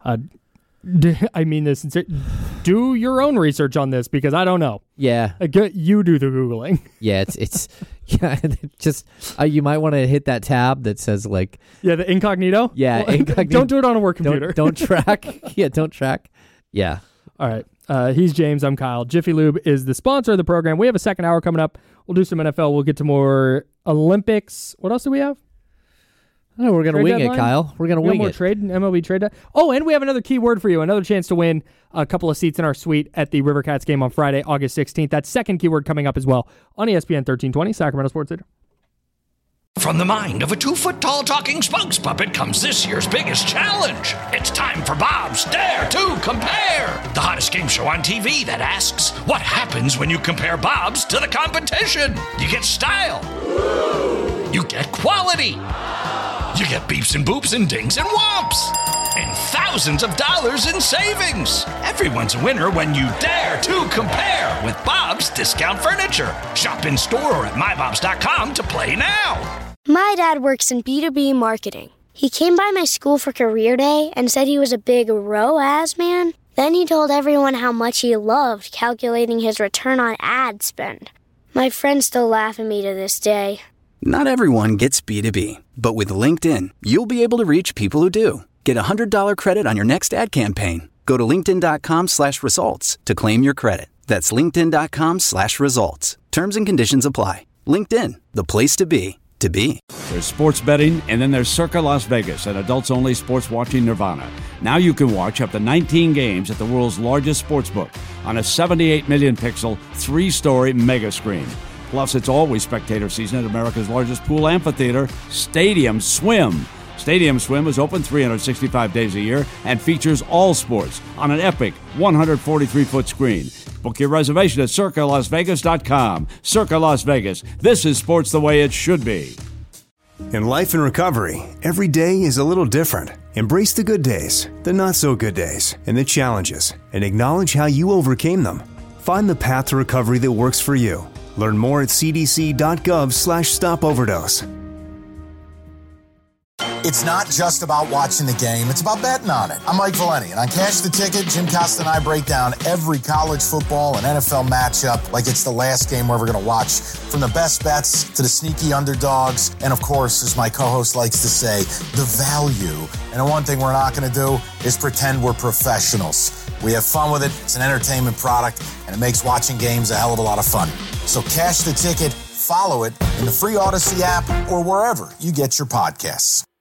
[SPEAKER 6] I mean this. Do your own research on this because I don't know.
[SPEAKER 7] Yeah.
[SPEAKER 6] You do the Googling.
[SPEAKER 7] Yeah, it's just you might want to hit that tab that says like
[SPEAKER 6] the incognito.
[SPEAKER 7] Yeah,
[SPEAKER 6] well,
[SPEAKER 7] incognito.
[SPEAKER 6] Don't do it on a work computer.
[SPEAKER 7] Don't track. Don't track. Yeah.
[SPEAKER 6] All right. He's James. I'm Kyle. Jiffy Lube is the sponsor of the program. We have a second hour coming up. We'll do some NFL. We'll get to more Olympics. What else do we have?
[SPEAKER 7] Oh, we're going to wing it, Kyle. We're going to wing
[SPEAKER 6] more
[SPEAKER 7] it.
[SPEAKER 6] MLB trade. Oh, and we have another keyword for you. Another chance to win a couple of seats in our suite at the River Cats game on Friday, August 16th. That second keyword coming up as well on ESPN 1320, Sacramento Sports Center.
[SPEAKER 1] From the mind of a 2-foot-tall talking spokes puppet comes this year's biggest challenge. It's time for Bob's Dare to Compare, the hottest game show on TV that asks, what happens when you compare Bob's to the competition? You get style. You get quality. You get beeps and boops and dings and whomps. And thousands of dollars in savings. Everyone's a winner when you dare to compare with Bob's Discount Furniture. Shop in store or at mybobs.com to play now.
[SPEAKER 2] My dad works in B2B marketing. He came by my school for career day and said he was a big ROAS man. Then he told everyone how much he loved calculating his return on ad spend. My friends still laugh at me to this day.
[SPEAKER 3] Not everyone gets B2B, but with LinkedIn, you'll be able to reach people who do. Get a $100 credit on your next ad campaign. Go to linkedin.com/results to claim your credit. That's linkedin.com/results. Terms and conditions apply. LinkedIn, the place to be, to be.
[SPEAKER 4] There's sports betting, and then there's Circa Las Vegas, an adults-only sports watching nirvana. Now you can watch up to 19 games at the world's largest sportsbook on a 78 million pixel, 3-story mega screen. Plus, it's always spectator season at America's largest pool amphitheater, Stadium Swim. Stadium Swim is open 365 days a year and features all sports on an epic 143-foot screen. Book your reservation at CircaLasVegas.com. Circa Las Vegas. This is sports the way it should be.
[SPEAKER 9] In life and recovery, every day is a little different. Embrace the good days, the not so good days, and the challenges, and acknowledge how you overcame them. Find the path to recovery that works for you. Learn more at cdc.gov/stopoverdose.
[SPEAKER 12] It's not just about watching the game, it's about betting on it. I'm Mike Valeni, and on Cash the Ticket, Jim Costa and I break down every college football and NFL matchup like it's the last game we're ever going to watch. From the best bets to the sneaky underdogs, and of course, as my co-host likes to say, the value. And the one thing we're not going to do is pretend we're professionals. We have fun with it, it's an entertainment product, and it makes watching games a hell of a lot of fun. So Cash the Ticket, follow it in the free Odyssey app or wherever you get your podcasts.